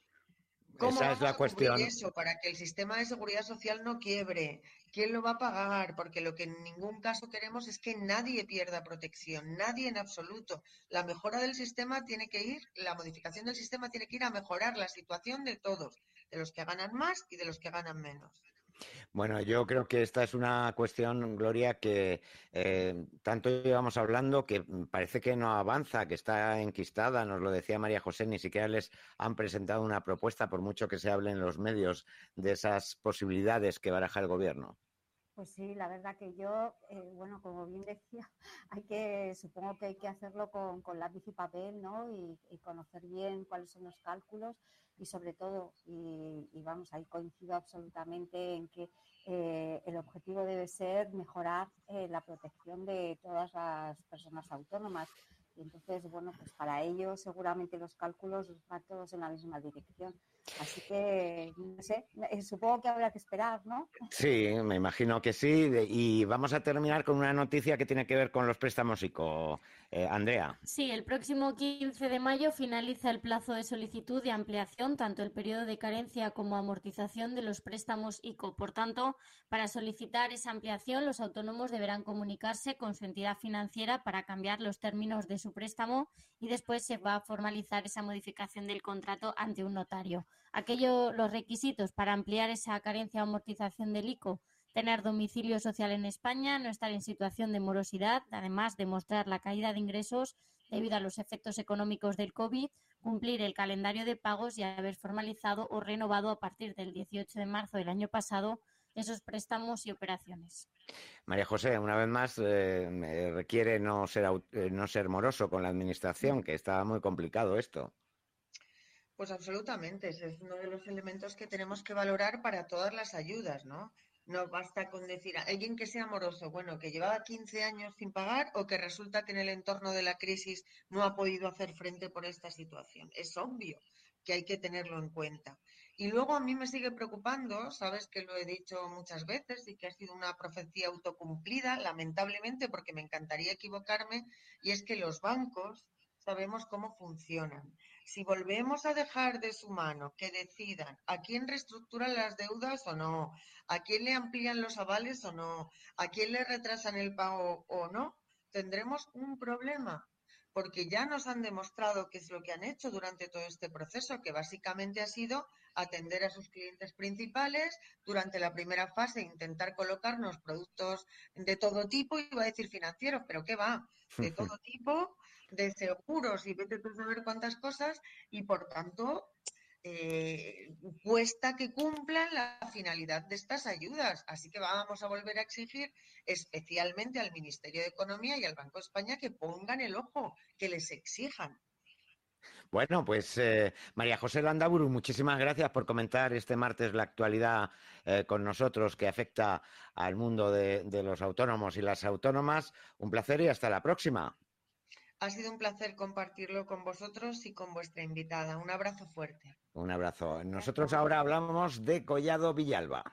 ¿Cómo Esa vamos es la a cubrir cuestión. eso para que el sistema de seguridad social no quiebre? ¿Quién lo va a pagar? Porque lo que en ningún caso queremos es que nadie pierda protección, nadie en absoluto. La mejora del sistema tiene que ir, la modificación del sistema tiene que ir a mejorar la situación de todos, de los que ganan más y de los que ganan menos. Bueno, yo creo que esta es una cuestión, Gloria, que eh, tanto llevamos hablando que parece que no avanza, que está enquistada, nos lo decía María José, ni siquiera les han presentado una propuesta, por mucho que se hable en los medios de esas posibilidades que baraja el Gobierno. Pues sí, la verdad que yo, eh, bueno, como bien decía, hay que, supongo que hay que hacerlo con, con lápiz y papel, ¿no? Y, y conocer bien cuáles son los cálculos y sobre todo, y, y vamos, ahí coincido absolutamente en que eh, el objetivo debe ser mejorar eh, la protección de todas las personas autónomas. Y entonces, bueno, pues para ello seguramente los cálculos van todos en la misma dirección. Así que, no sé, supongo que habrá que esperar, ¿no? Sí, me imagino que sí. Y vamos a terminar con una noticia que tiene que ver con los préstamos ICO. Eh, Andrea. Sí, el próximo quince de mayo finaliza el plazo de solicitud de ampliación, tanto el periodo de carencia como amortización de los préstamos ICO. Por tanto, para solicitar esa ampliación, los autónomos deberán comunicarse con su entidad financiera para cambiar los términos de su préstamo y después se va a formalizar esa modificación del contrato ante un notario. Aquello, los requisitos para ampliar esa carencia o amortización del ICO: tener domicilio social en España, no estar en situación de morosidad, además demostrar la caída de ingresos debido a los efectos económicos del COVID, cumplir el calendario de pagos y haber formalizado o renovado a partir del dieciocho de marzo del año pasado esos préstamos y operaciones. María José, una vez más, eh, requiere no ser, no ser moroso con la Administración, que está muy complicado esto. Pues absolutamente, ese es uno de los elementos que tenemos que valorar para todas las ayudas, ¿no? No basta con decir a alguien que sea moroso, bueno, que llevaba quince años sin pagar o que resulta que en el entorno de la crisis no ha podido hacer frente por esta situación. Es obvio que hay que tenerlo en cuenta. Y luego a mí me sigue preocupando, sabes que lo he dicho muchas veces y que ha sido una profecía autocumplida, lamentablemente, porque me encantaría equivocarme, y es que los bancos sabemos cómo funcionan. Si volvemos a dejar de su mano que decidan a quién reestructuran las deudas o no, a quién le amplían los avales o no, a quién le retrasan el pago o no, tendremos un problema, porque ya nos han demostrado qué es lo que han hecho durante todo este proceso, que básicamente ha sido atender a sus clientes principales, durante la primera fase intentar colocarnos productos de todo tipo, iba a decir financieros, pero ¿qué va? De todo tipo, de seguros y vete tú a saber cuántas cosas, y por tanto eh, cuesta que cumplan la finalidad de estas ayudas. Así que vamos a volver a exigir especialmente al Ministerio de Economía y al Banco de España que pongan el ojo, que les exijan. Bueno, pues eh, María José Landaburu, muchísimas gracias por comentar este martes la actualidad eh, con nosotros que afecta al mundo de, de los autónomos y las autónomas. Un placer y hasta la próxima. Ha sido un placer compartirlo con vosotros y con vuestra invitada. Un abrazo fuerte. Un abrazo. Nosotros ahora hablamos de Collado Villalba.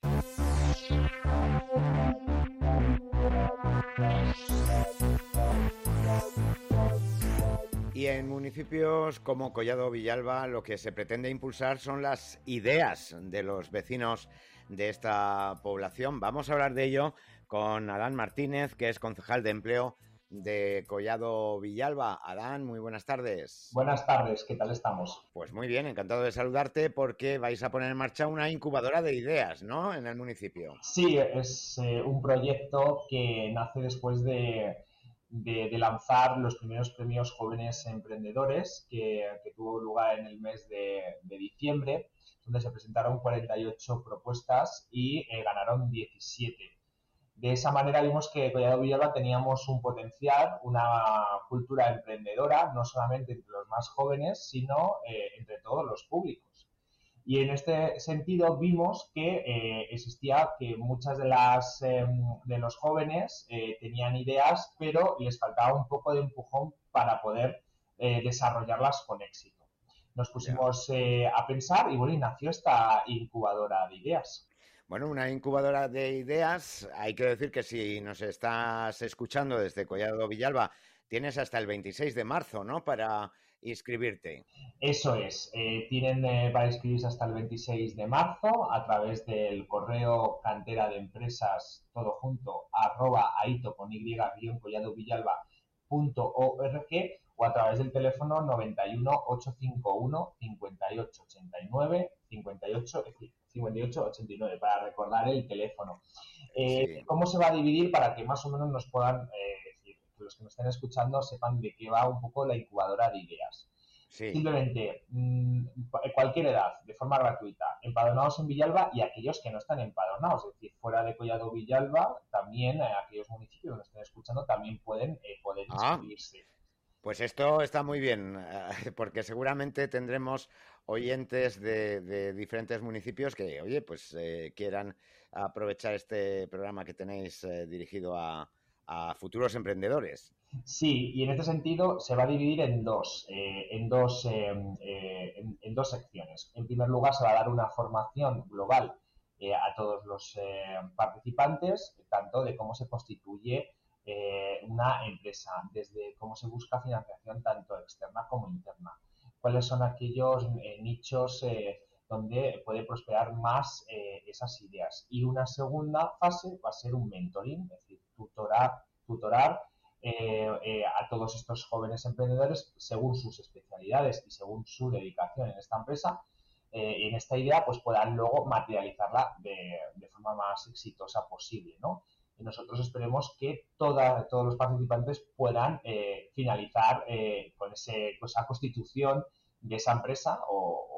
Y en municipios como Collado Villalba lo que se pretende impulsar son las ideas de los vecinos de esta población. Vamos a hablar de ello con Adán Martínez, que es concejal de empleo de Collado Villalba. Adán, muy buenas tardes. Buenas tardes, ¿qué tal estamos? Pues muy bien, encantado de saludarte porque vais a poner en marcha una incubadora de ideas, ¿no?, en el municipio. Sí, es eh, un proyecto que nace después de, de, de lanzar los primeros premios jóvenes emprendedores que, que tuvo lugar en el mes de, de diciembre, donde se presentaron cuarenta y ocho propuestas y eh, ganaron diecisiete. De esa manera vimos que Collado Villalba teníamos un potencial, una cultura emprendedora, no solamente entre los más jóvenes, sino eh, entre todos los públicos. Y en este sentido vimos que eh, existía que muchas de las eh, de los jóvenes eh, tenían ideas, pero les faltaba un poco de empujón para poder eh, desarrollarlas con éxito. Nos pusimos eh, a pensar y bueno, y nació esta incubadora de ideas. Bueno, una incubadora de ideas. Hay que decir que si nos estás escuchando desde Collado Villalba, tienes hasta el veintiséis de marzo, ¿no?, para inscribirte. Eso es. Eh, tienen eh, para inscribirse hasta el veintiséis de marzo a través del correo cantera de empresas, todo junto, arroba aito con y, guión collado villalba punto org, o a través del teléfono noventa y uno, ochocientos cincuenta y uno, cincuenta y ocho ochenta y nueve, cincuenta y ocho ochenta y nueve, para recordar el teléfono. Eh, sí. ¿Cómo se va a dividir para que más o menos nos puedan, eh, decir, que los que nos estén escuchando sepan de qué va un poco la incubadora de ideas? Sí. Simplemente, mmm, cualquier edad, de forma gratuita, empadronados en Villalba y aquellos que no están empadronados, es decir, fuera de Collado Villalba, también eh, aquellos municipios que nos estén escuchando también pueden eh, poder inscribirse. Ah. Pues esto está muy bien, porque seguramente tendremos oyentes de, de diferentes municipios que, oye, pues eh, quieran aprovechar este programa que tenéis eh, dirigido a, a futuros emprendedores. Sí, y en este sentido se va a dividir en dos, eh, en dos, eh, eh, en, en dos secciones. En primer lugar, se va a dar una formación global eh, a todos los eh, participantes, tanto de cómo se constituye Eh, una empresa, desde cómo se busca financiación tanto externa como interna, cuáles son aquellos eh, nichos eh, donde puede prosperar más eh, esas ideas. Y una segunda fase va a ser un mentoring, es decir, tutorar, tutorar eh, eh, a todos estos jóvenes emprendedores según sus especialidades y según su dedicación en esta empresa, eh, y en esta idea pues puedan luego materializarla de, de forma más exitosa posible, ¿no? Y nosotros esperemos que toda, todos los participantes puedan eh, finalizar eh, con, ese, con esa constitución de esa empresa o,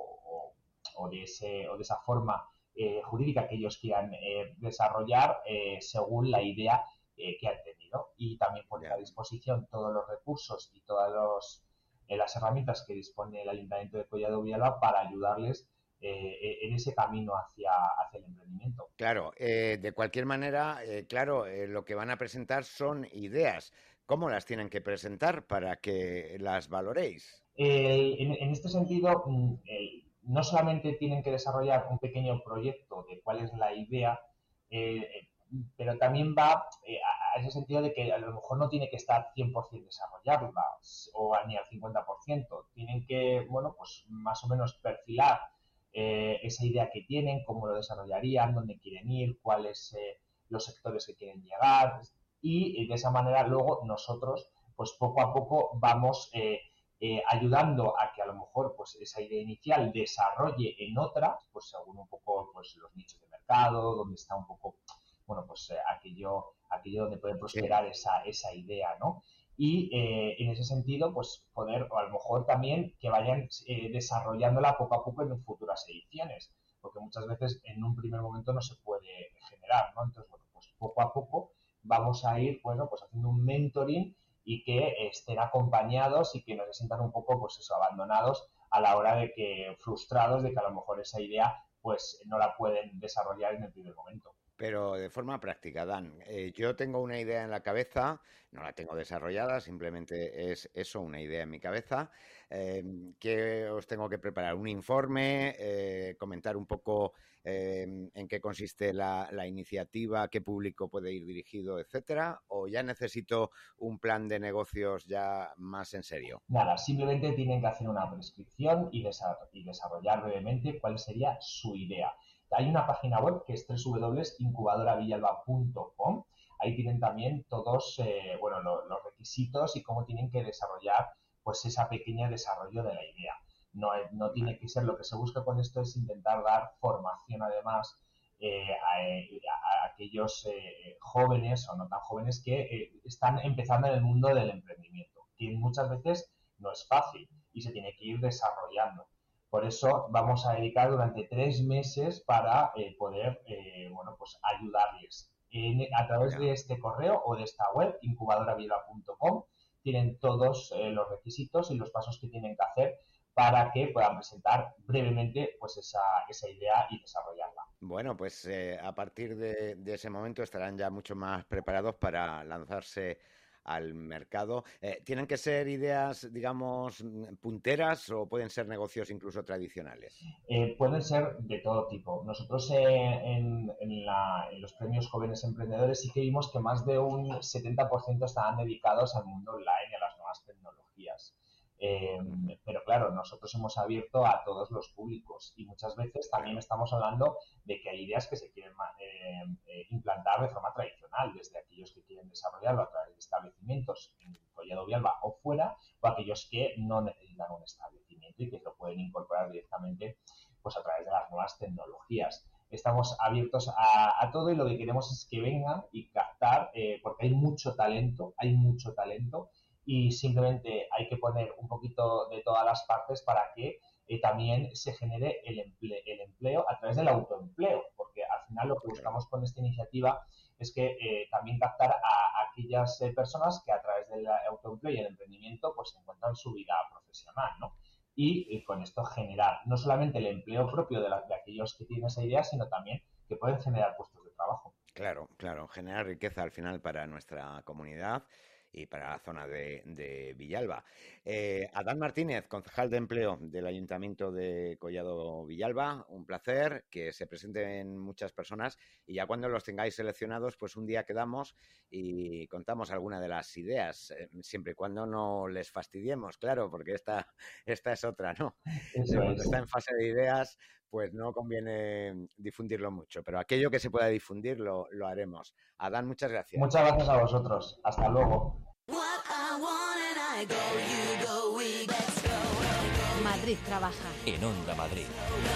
o, o, de, ese, o de esa forma eh, jurídica que ellos quieran eh, desarrollar eh, según la idea eh, que han tenido. Y también poner a disposición todos los recursos y todos los, eh, las herramientas que dispone el Ayuntamiento de Collado Villalba para ayudarles eh, en ese camino hacia, hacia el emprendimiento. Claro, eh, de cualquier manera, eh, claro, eh, lo que van a presentar son ideas. ¿Cómo las tienen que presentar para que las valoréis? Eh, en, en este sentido, eh, no solamente tienen que desarrollar un pequeño proyecto de cuál es la idea, eh, pero también va eh, a ese sentido de que a lo mejor no tiene que estar cien por ciento desarrollada o ni al cincuenta por ciento. Tienen que, bueno, pues más o menos perfilar eh, esa idea que tienen, cómo lo desarrollarían, dónde quieren ir, cuáles eh, los sectores que quieren llegar, y de esa manera luego nosotros, pues poco a poco vamos eh, eh, ayudando a que a lo mejor pues esa idea inicial desarrolle en otra, pues según un poco pues los nichos de mercado, donde está un poco, bueno, pues eh, aquello, aquello donde puede prosperar esa, esa idea, ¿no? Y eh, en ese sentido, pues poder, o a lo mejor también que vayan eh, desarrollándola poco a poco en futuras ediciones, porque muchas veces en un primer momento no se puede generar, ¿no? Entonces, bueno, pues poco a poco vamos a ir, bueno, pues haciendo un mentoring y que estén acompañados y que no se sientan un poco, pues eso, abandonados a la hora de que, frustrados de que a lo mejor esa idea, pues no la pueden desarrollar en el primer momento. Pero de forma práctica, Dan, eh, yo tengo una idea en la cabeza, no la tengo desarrollada, simplemente es eso, una idea en mi cabeza, eh, que os tengo que preparar un informe, eh, comentar un poco eh, en qué consiste la, la iniciativa, qué público puede ir dirigido, etcétera, o ya necesito un plan de negocios ya más en serio. Nada, simplemente tienen que hacer una prescripción y, desa- y desarrollar brevemente cuál sería su idea. Hay una página web que es doble u doble u doble u punto incubadora villalba punto com. Ahí tienen también todos eh, bueno, lo, los requisitos y cómo tienen que desarrollar pues ese pequeño desarrollo de la idea. No, no tiene que ser, lo que se busca con esto es intentar dar formación además eh, a, a, a aquellos eh, jóvenes o no tan jóvenes que eh, están empezando en el mundo del emprendimiento, que muchas veces no es fácil y se tiene que ir desarrollando. Por eso vamos a dedicar durante tres meses para eh, poder eh, bueno, pues ayudarles. En, a través de este correo o de esta web, incubadora villalba punto com, tienen todos eh, los requisitos y los pasos que tienen que hacer para que puedan presentar brevemente pues esa, esa idea y desarrollarla. Bueno, pues eh, a partir de, de ese momento estarán ya mucho más preparados para lanzarse al mercado. Eh, ¿Tienen que ser ideas, digamos, punteras o pueden ser negocios incluso tradicionales? Eh, pueden ser de todo tipo. Nosotros eh, en, en, la, en los premios Jóvenes Emprendedores sí que vimos que más de un setenta por ciento estaban dedicados al mundo online y a las nuevas tecnologías. Eh, pero claro, nosotros hemos abierto a todos los públicos y muchas veces también estamos hablando de que hay ideas que se quieren eh, eh, implantar de forma tradicional, desde aquellos que quieren desarrollarlo a través de establecimientos en Collado Villalba o fuera, o aquellos que no necesitan un establecimiento y que lo pueden incorporar directamente pues a través de las nuevas tecnologías. Estamos abiertos a, a todo y lo que queremos es que vengan y captar, eh, porque hay mucho talento, hay mucho talento, y simplemente hay que poner un poquito de todas las partes para que eh, también se genere el, emple el empleo a través del autoempleo, porque al final lo que buscamos con esta iniciativa es que eh, también captar a, a aquellas eh, personas que a través del autoempleo y el emprendimiento pues encuentran su vida profesional, ¿no? Y, y con esto generar no solamente el empleo propio de, la, de aquellos que tienen esa idea, sino también que pueden generar puestos de trabajo. Claro, claro, generar riqueza al final para nuestra comunidad y para la zona de, de Villalba. Eh, Adán Martínez, concejal de empleo del Ayuntamiento de Collado Villalba, un placer, que se presenten muchas personas y ya cuando los tengáis seleccionados, pues un día quedamos y contamos alguna de las ideas, eh, siempre y cuando no les fastidiemos, claro, porque esta, esta es otra, ¿no? Eso Cuando es. está en fase de ideas, pues no conviene difundirlo mucho, pero aquello que se pueda difundir lo, lo haremos. Adán, muchas gracias. Muchas gracias a vosotros. Hasta luego. Madrid trabaja. En Onda Madrid.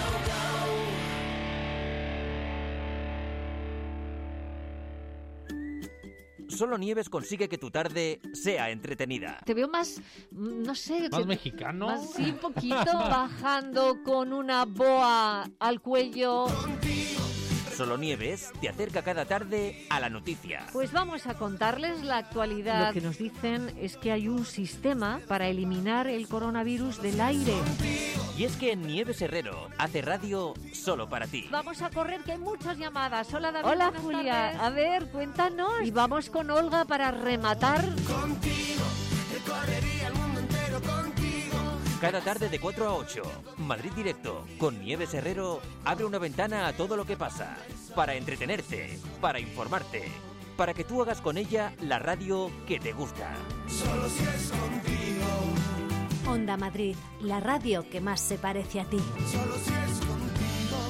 Solo Nieves consigue que tu tarde sea entretenida. Te veo más, no sé... ¿Más que, mexicano? Más, sí, un poquito, bajando con una boa al cuello. Solo Nieves te acerca cada tarde a la noticia. Pues vamos a contarles la actualidad. Lo que nos dicen es que hay un sistema para eliminar el coronavirus del aire. Y es que Nieves Herrero hace radio solo para ti. Vamos a correr, que hay muchas llamadas. Hola, David. Hola, buenas Julia. tardes. A ver, cuéntanos. Y vamos con Olga para rematar. Contigo, recorrería el mundo entero contigo. Cada tarde de cuatro a ocho, Madrid Directo, con Nieves Herrero, abre una ventana a todo lo que pasa. Para entretenerte, para informarte, para que tú hagas con ella la radio que te gusta. Solo si es contigo. Onda Madrid, la radio que más se parece a ti. Solo si es contigo.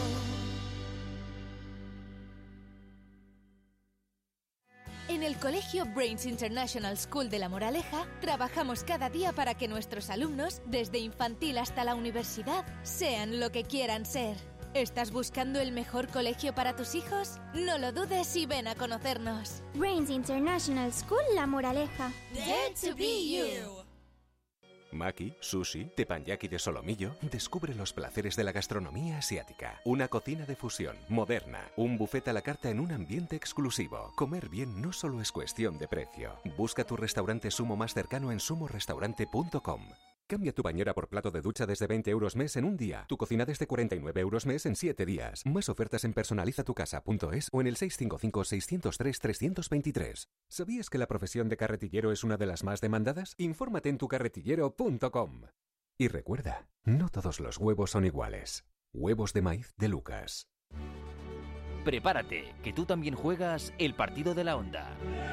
En el Colegio Brains International School de La Moraleja, trabajamos cada día para que nuestros alumnos, desde infantil hasta la universidad, sean lo que quieran ser. ¿Estás buscando el mejor colegio para tus hijos? No lo dudes y ven a conocernos. Brains International School La Moraleja. Dare to be you. Maki, sushi, teppanyaki de solomillo. Descubre los placeres de la gastronomía asiática. Una cocina de fusión, moderna. Un buffet a la carta en un ambiente exclusivo. Comer bien no solo es cuestión de precio. Busca tu restaurante Sumo más cercano en sumo restaurante punto com. Cambia tu bañera por plato de ducha desde veinte euros mes en un día. Tu cocina desde cuarenta y nueve euros mes en siete días. Más ofertas en personaliza tu casa punto es o en el seis cinco cinco, seis cero tres, tres dos tres. ¿Sabías que la profesión de carretillero es una de las más demandadas? Infórmate en tu carretillero punto com. Y recuerda, no todos los huevos son iguales. Huevos de maíz de Lucas. Prepárate, que tú también juegas el partido de la Onda.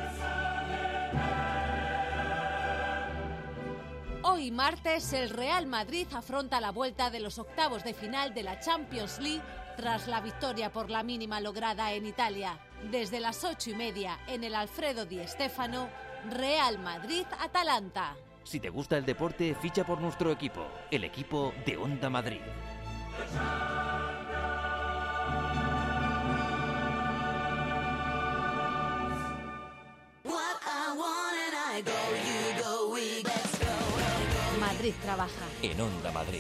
Hoy martes, el Real Madrid afronta la vuelta de los octavos de final de la Champions League tras la victoria por la mínima lograda en Italia. Desde las ocho y media en el Alfredo Di Stéfano, Real Madrid-Atalanta. Si te gusta el deporte, ficha por nuestro equipo, el equipo de Onda Madrid. Madrid trabaja. En Onda Madrid.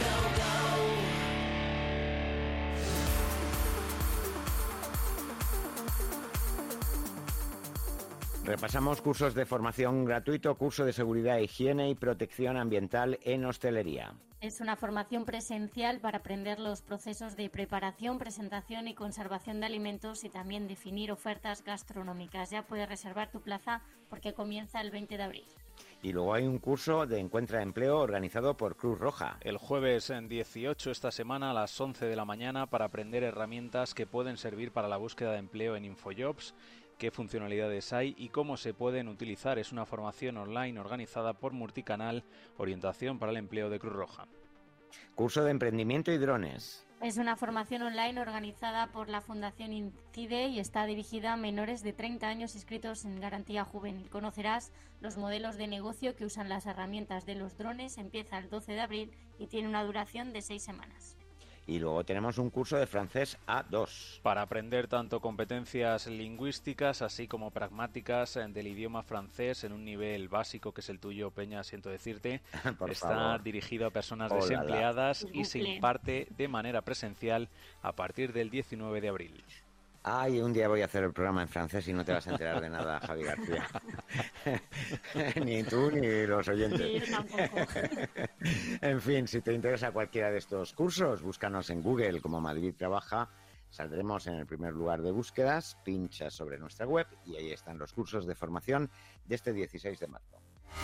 Repasamos cursos de formación gratuito, curso de seguridad, higiene y protección ambiental en hostelería. Es una formación presencial para aprender los procesos de preparación, presentación y conservación de alimentos y también definir ofertas gastronómicas. Ya puedes reservar tu plaza porque comienza el veinte de abril. Y luego hay un curso de Encuentra Empleo organizado por Cruz Roja. El jueves en dieciocho esta semana a las once de la mañana para aprender herramientas que pueden servir para la búsqueda de empleo en InfoJobs, qué funcionalidades hay y cómo se pueden utilizar. Es una formación online organizada por Multicanal, Orientación para el Empleo de Cruz Roja. Curso de Emprendimiento y Drones. Es una formación online organizada por la Fundación Incide y está dirigida a menores de treinta años inscritos en Garantía Juvenil. Conocerás los modelos de negocio que usan las herramientas de los drones. Empieza el doce de abril y tiene una duración de seis semanas. Y luego tenemos un curso de francés A dos. Para aprender tanto competencias lingüísticas así como pragmáticas del idioma francés en un nivel básico que es el tuyo, Peña, siento decirte. Por Está favor. dirigido a personas Hola, desempleadas la. y se imparte de manera presencial a partir del diecinueve de abril. Ay, un día voy a hacer el programa en francés y no te vas a enterar de nada, Javi García. Ni tú ni los oyentes. Ni yo tampoco. En fin, si te interesa cualquiera de estos cursos, búscanos en Google como Madrid Trabaja. Saldremos en el primer lugar de búsquedas, pincha sobre nuestra web y ahí están los cursos de formación de este dieciséis de marzo.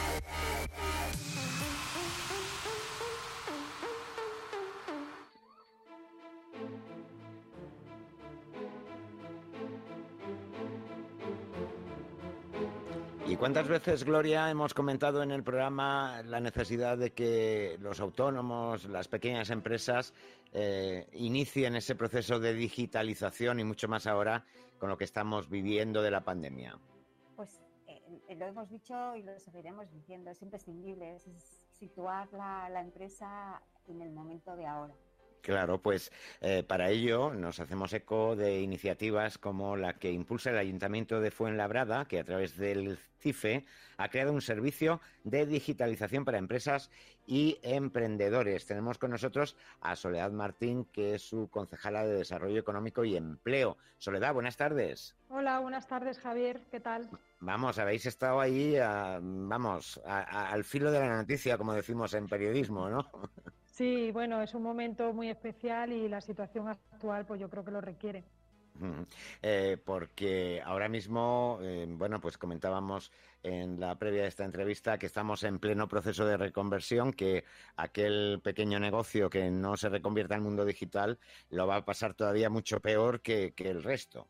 ¿Y cuántas veces, Gloria, hemos comentado en el programa la necesidad de que los autónomos, las pequeñas empresas, eh, inicien ese proceso de digitalización y mucho más ahora con lo que estamos viviendo de la pandemia? Pues eh, lo hemos dicho y lo seguiremos diciendo, es imprescindible, es situar la, la empresa en el momento de ahora. Claro, pues eh, para ello nos hacemos eco de iniciativas como la que impulsa el Ayuntamiento de Fuenlabrada, que a través del CIFE ha creado un servicio de digitalización para empresas y emprendedores. Tenemos con nosotros a Soledad Martín, que es su concejala de Desarrollo Económico y Empleo. Soledad, buenas tardes. Hola, buenas tardes, Javier. ¿Qué tal? Vamos, habéis estado ahí, a, vamos, a, a, al filo de la noticia, como decimos en periodismo, ¿no? Sí, bueno, es un momento muy especial y la situación actual, pues yo creo que lo requiere. Eh, porque ahora mismo, eh, bueno, pues comentábamos en la previa de esta entrevista que estamos en pleno proceso de reconversión, que aquel pequeño negocio que no se reconvierta al mundo digital lo va a pasar todavía mucho peor que, que el resto.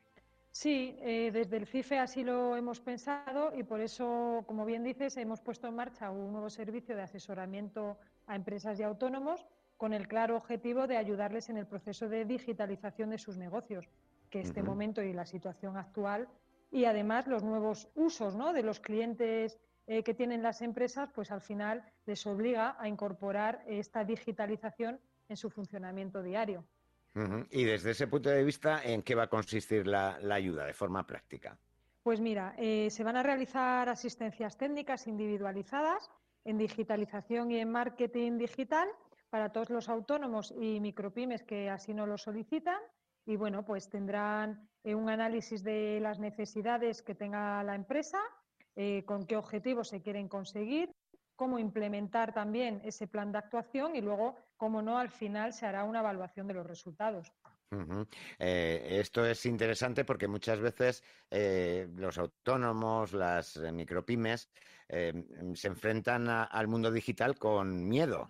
Sí, eh, desde el CIFE así lo hemos pensado y por eso, como bien dices, hemos puesto en marcha un nuevo servicio de asesoramiento a empresas y autónomos con el claro objetivo de ayudarles en el proceso de digitalización de sus negocios, que este uh-huh. momento y la situación actual y además los nuevos usos, ¿no?, de los clientes eh, que tienen las empresas, pues al final les obliga a incorporar esta digitalización en su funcionamiento diario. Uh-huh. Y desde ese punto de vista, ¿en qué va a consistir la, la ayuda de forma práctica? Pues mira, eh, se van a realizar asistencias técnicas individualizadas en digitalización y en marketing digital para todos los autónomos y micropymes que así nos lo solicitan. Y bueno, pues tendrán eh, un análisis de las necesidades que tenga la empresa, eh, con qué objetivos se quieren conseguir, cómo implementar también ese plan de actuación y luego, cómo no, al final se hará una evaluación de los resultados. Uh-huh. Eh, esto es interesante porque muchas veces eh, los autónomos, las eh, micropymes, eh, se enfrentan a, al mundo digital con miedo.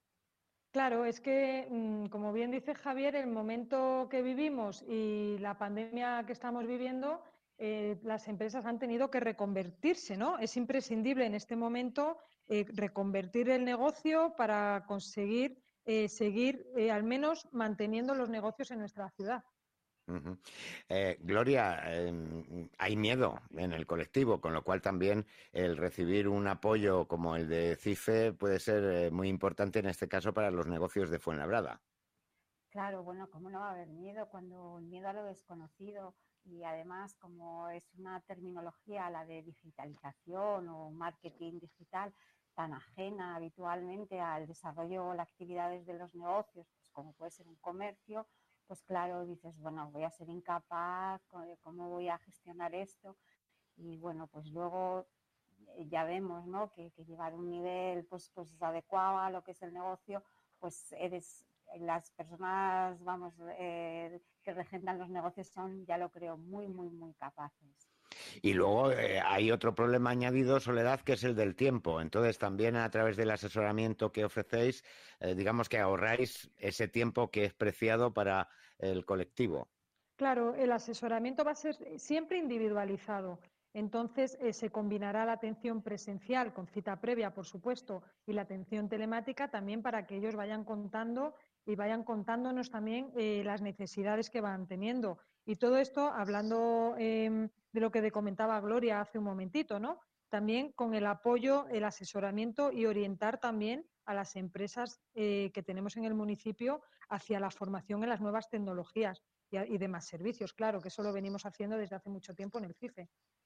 Claro, es que, como bien dice Javier, el momento que vivimos y la pandemia que estamos viviendo, eh, las empresas han tenido que reconvertirse, ¿no? Es imprescindible en este momento eh, reconvertir el negocio para conseguir eh, seguir eh, al menos manteniendo los negocios en nuestra ciudad. Uh-huh. Eh, Gloria, eh, hay miedo en el colectivo, con lo cual también el recibir un apoyo como el de CIFE puede ser eh, muy importante en este caso para los negocios de Fuenlabrada. Claro, bueno, ¿cómo no va a haber miedo cuando el miedo a lo desconocido y además como es una terminología, la de digitalización o marketing digital, tan ajena habitualmente al desarrollo o las actividades de los negocios, pues como puede ser un comercio, pues claro, dices, bueno, voy a ser incapaz, ¿cómo voy a gestionar esto? Y bueno, pues luego ya vemos, ¿no?, que, que llegar a un nivel pues, pues adecuado a lo que es el negocio, pues eres, las personas, vamos, eh, que regentan los negocios son, ya lo creo, muy, muy, muy capaces. Y luego eh, hay otro problema añadido, Soledad, que es el del tiempo. Entonces, también a través del asesoramiento que ofrecéis, eh, digamos que ahorráis ese tiempo que es preciado para el colectivo. Claro, el asesoramiento va a ser siempre individualizado. Entonces, eh, se combinará la atención presencial con cita previa, por supuesto, y la atención telemática también para que ellos vayan contando y vayan contándonos también eh, las necesidades que van teniendo. Y todo esto, hablando eh, de lo que te comentaba Gloria hace un momentito, ¿no? También con el apoyo, el asesoramiento y orientar también a las empresas eh, que tenemos en el municipio hacia la formación en las nuevas tecnologías y, y demás servicios. Claro, que eso lo venimos haciendo desde hace mucho tiempo en el CIFE.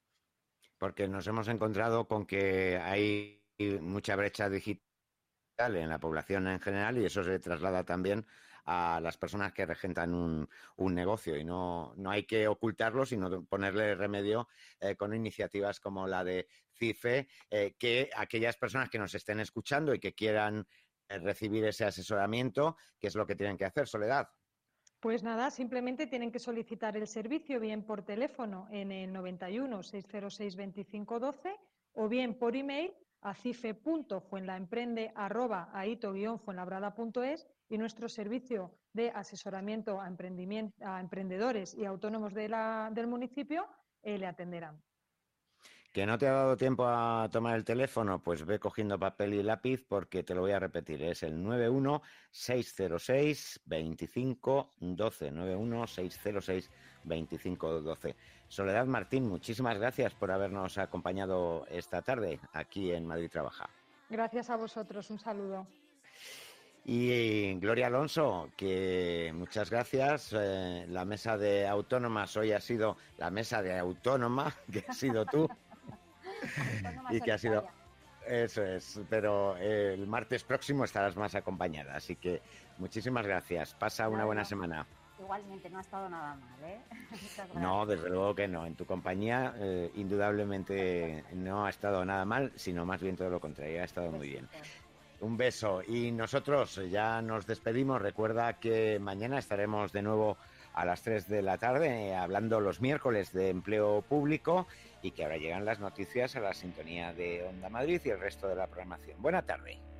Porque nos hemos encontrado con que hay mucha brecha digital en la población en general y eso se traslada también a las personas que regentan un, un negocio y no, no hay que ocultarlo, sino ponerle remedio eh, con iniciativas como la de CIFE, eh, que aquellas personas que nos estén escuchando y que quieran eh, recibir ese asesoramiento, ¿qué es lo que tienen que hacer, Soledad? Pues nada, simplemente tienen que solicitar el servicio bien por teléfono en el noventa y uno, seiscientos seis, veinticinco doce o bien por email a cife punto fuenlaemprende arroba aito guion fuenlabrada punto es y nuestro servicio de asesoramiento a, a emprendedores y autónomos de la, del municipio eh, le atenderán. ¿Que no te ha dado tiempo a tomar el teléfono? Pues ve cogiendo papel y lápiz porque te lo voy a repetir. Es el nueve uno, seiscientos seis, veinticinco doce. nueve uno, seiscientos seis, veinticinco doce. Soledad Martín, muchísimas gracias por habernos acompañado esta tarde aquí en Madrid Trabaja. Gracias a vosotros. Un saludo. Y Gloria Alonso, que muchas gracias. Eh, la mesa de autónomas hoy ha sido la mesa de autónoma, que ha sido tú. Y que ha sido... Eso es, pero eh, el martes próximo estarás más acompañada. Así que muchísimas gracias. Pasa una No, buena no. semana. Igualmente, no ha estado nada mal, ¿eh? Muchas gracias. No, desde luego que no. En tu compañía, eh, indudablemente no ha estado nada mal, sino más bien todo lo contrario, ha estado muy bien. Un beso. Y nosotros ya nos despedimos. Recuerda que mañana estaremos de nuevo a las tres de la tarde eh, hablando los miércoles de empleo público y que ahora llegan las noticias a la sintonía de Onda Madrid y el resto de la programación. Buena tarde.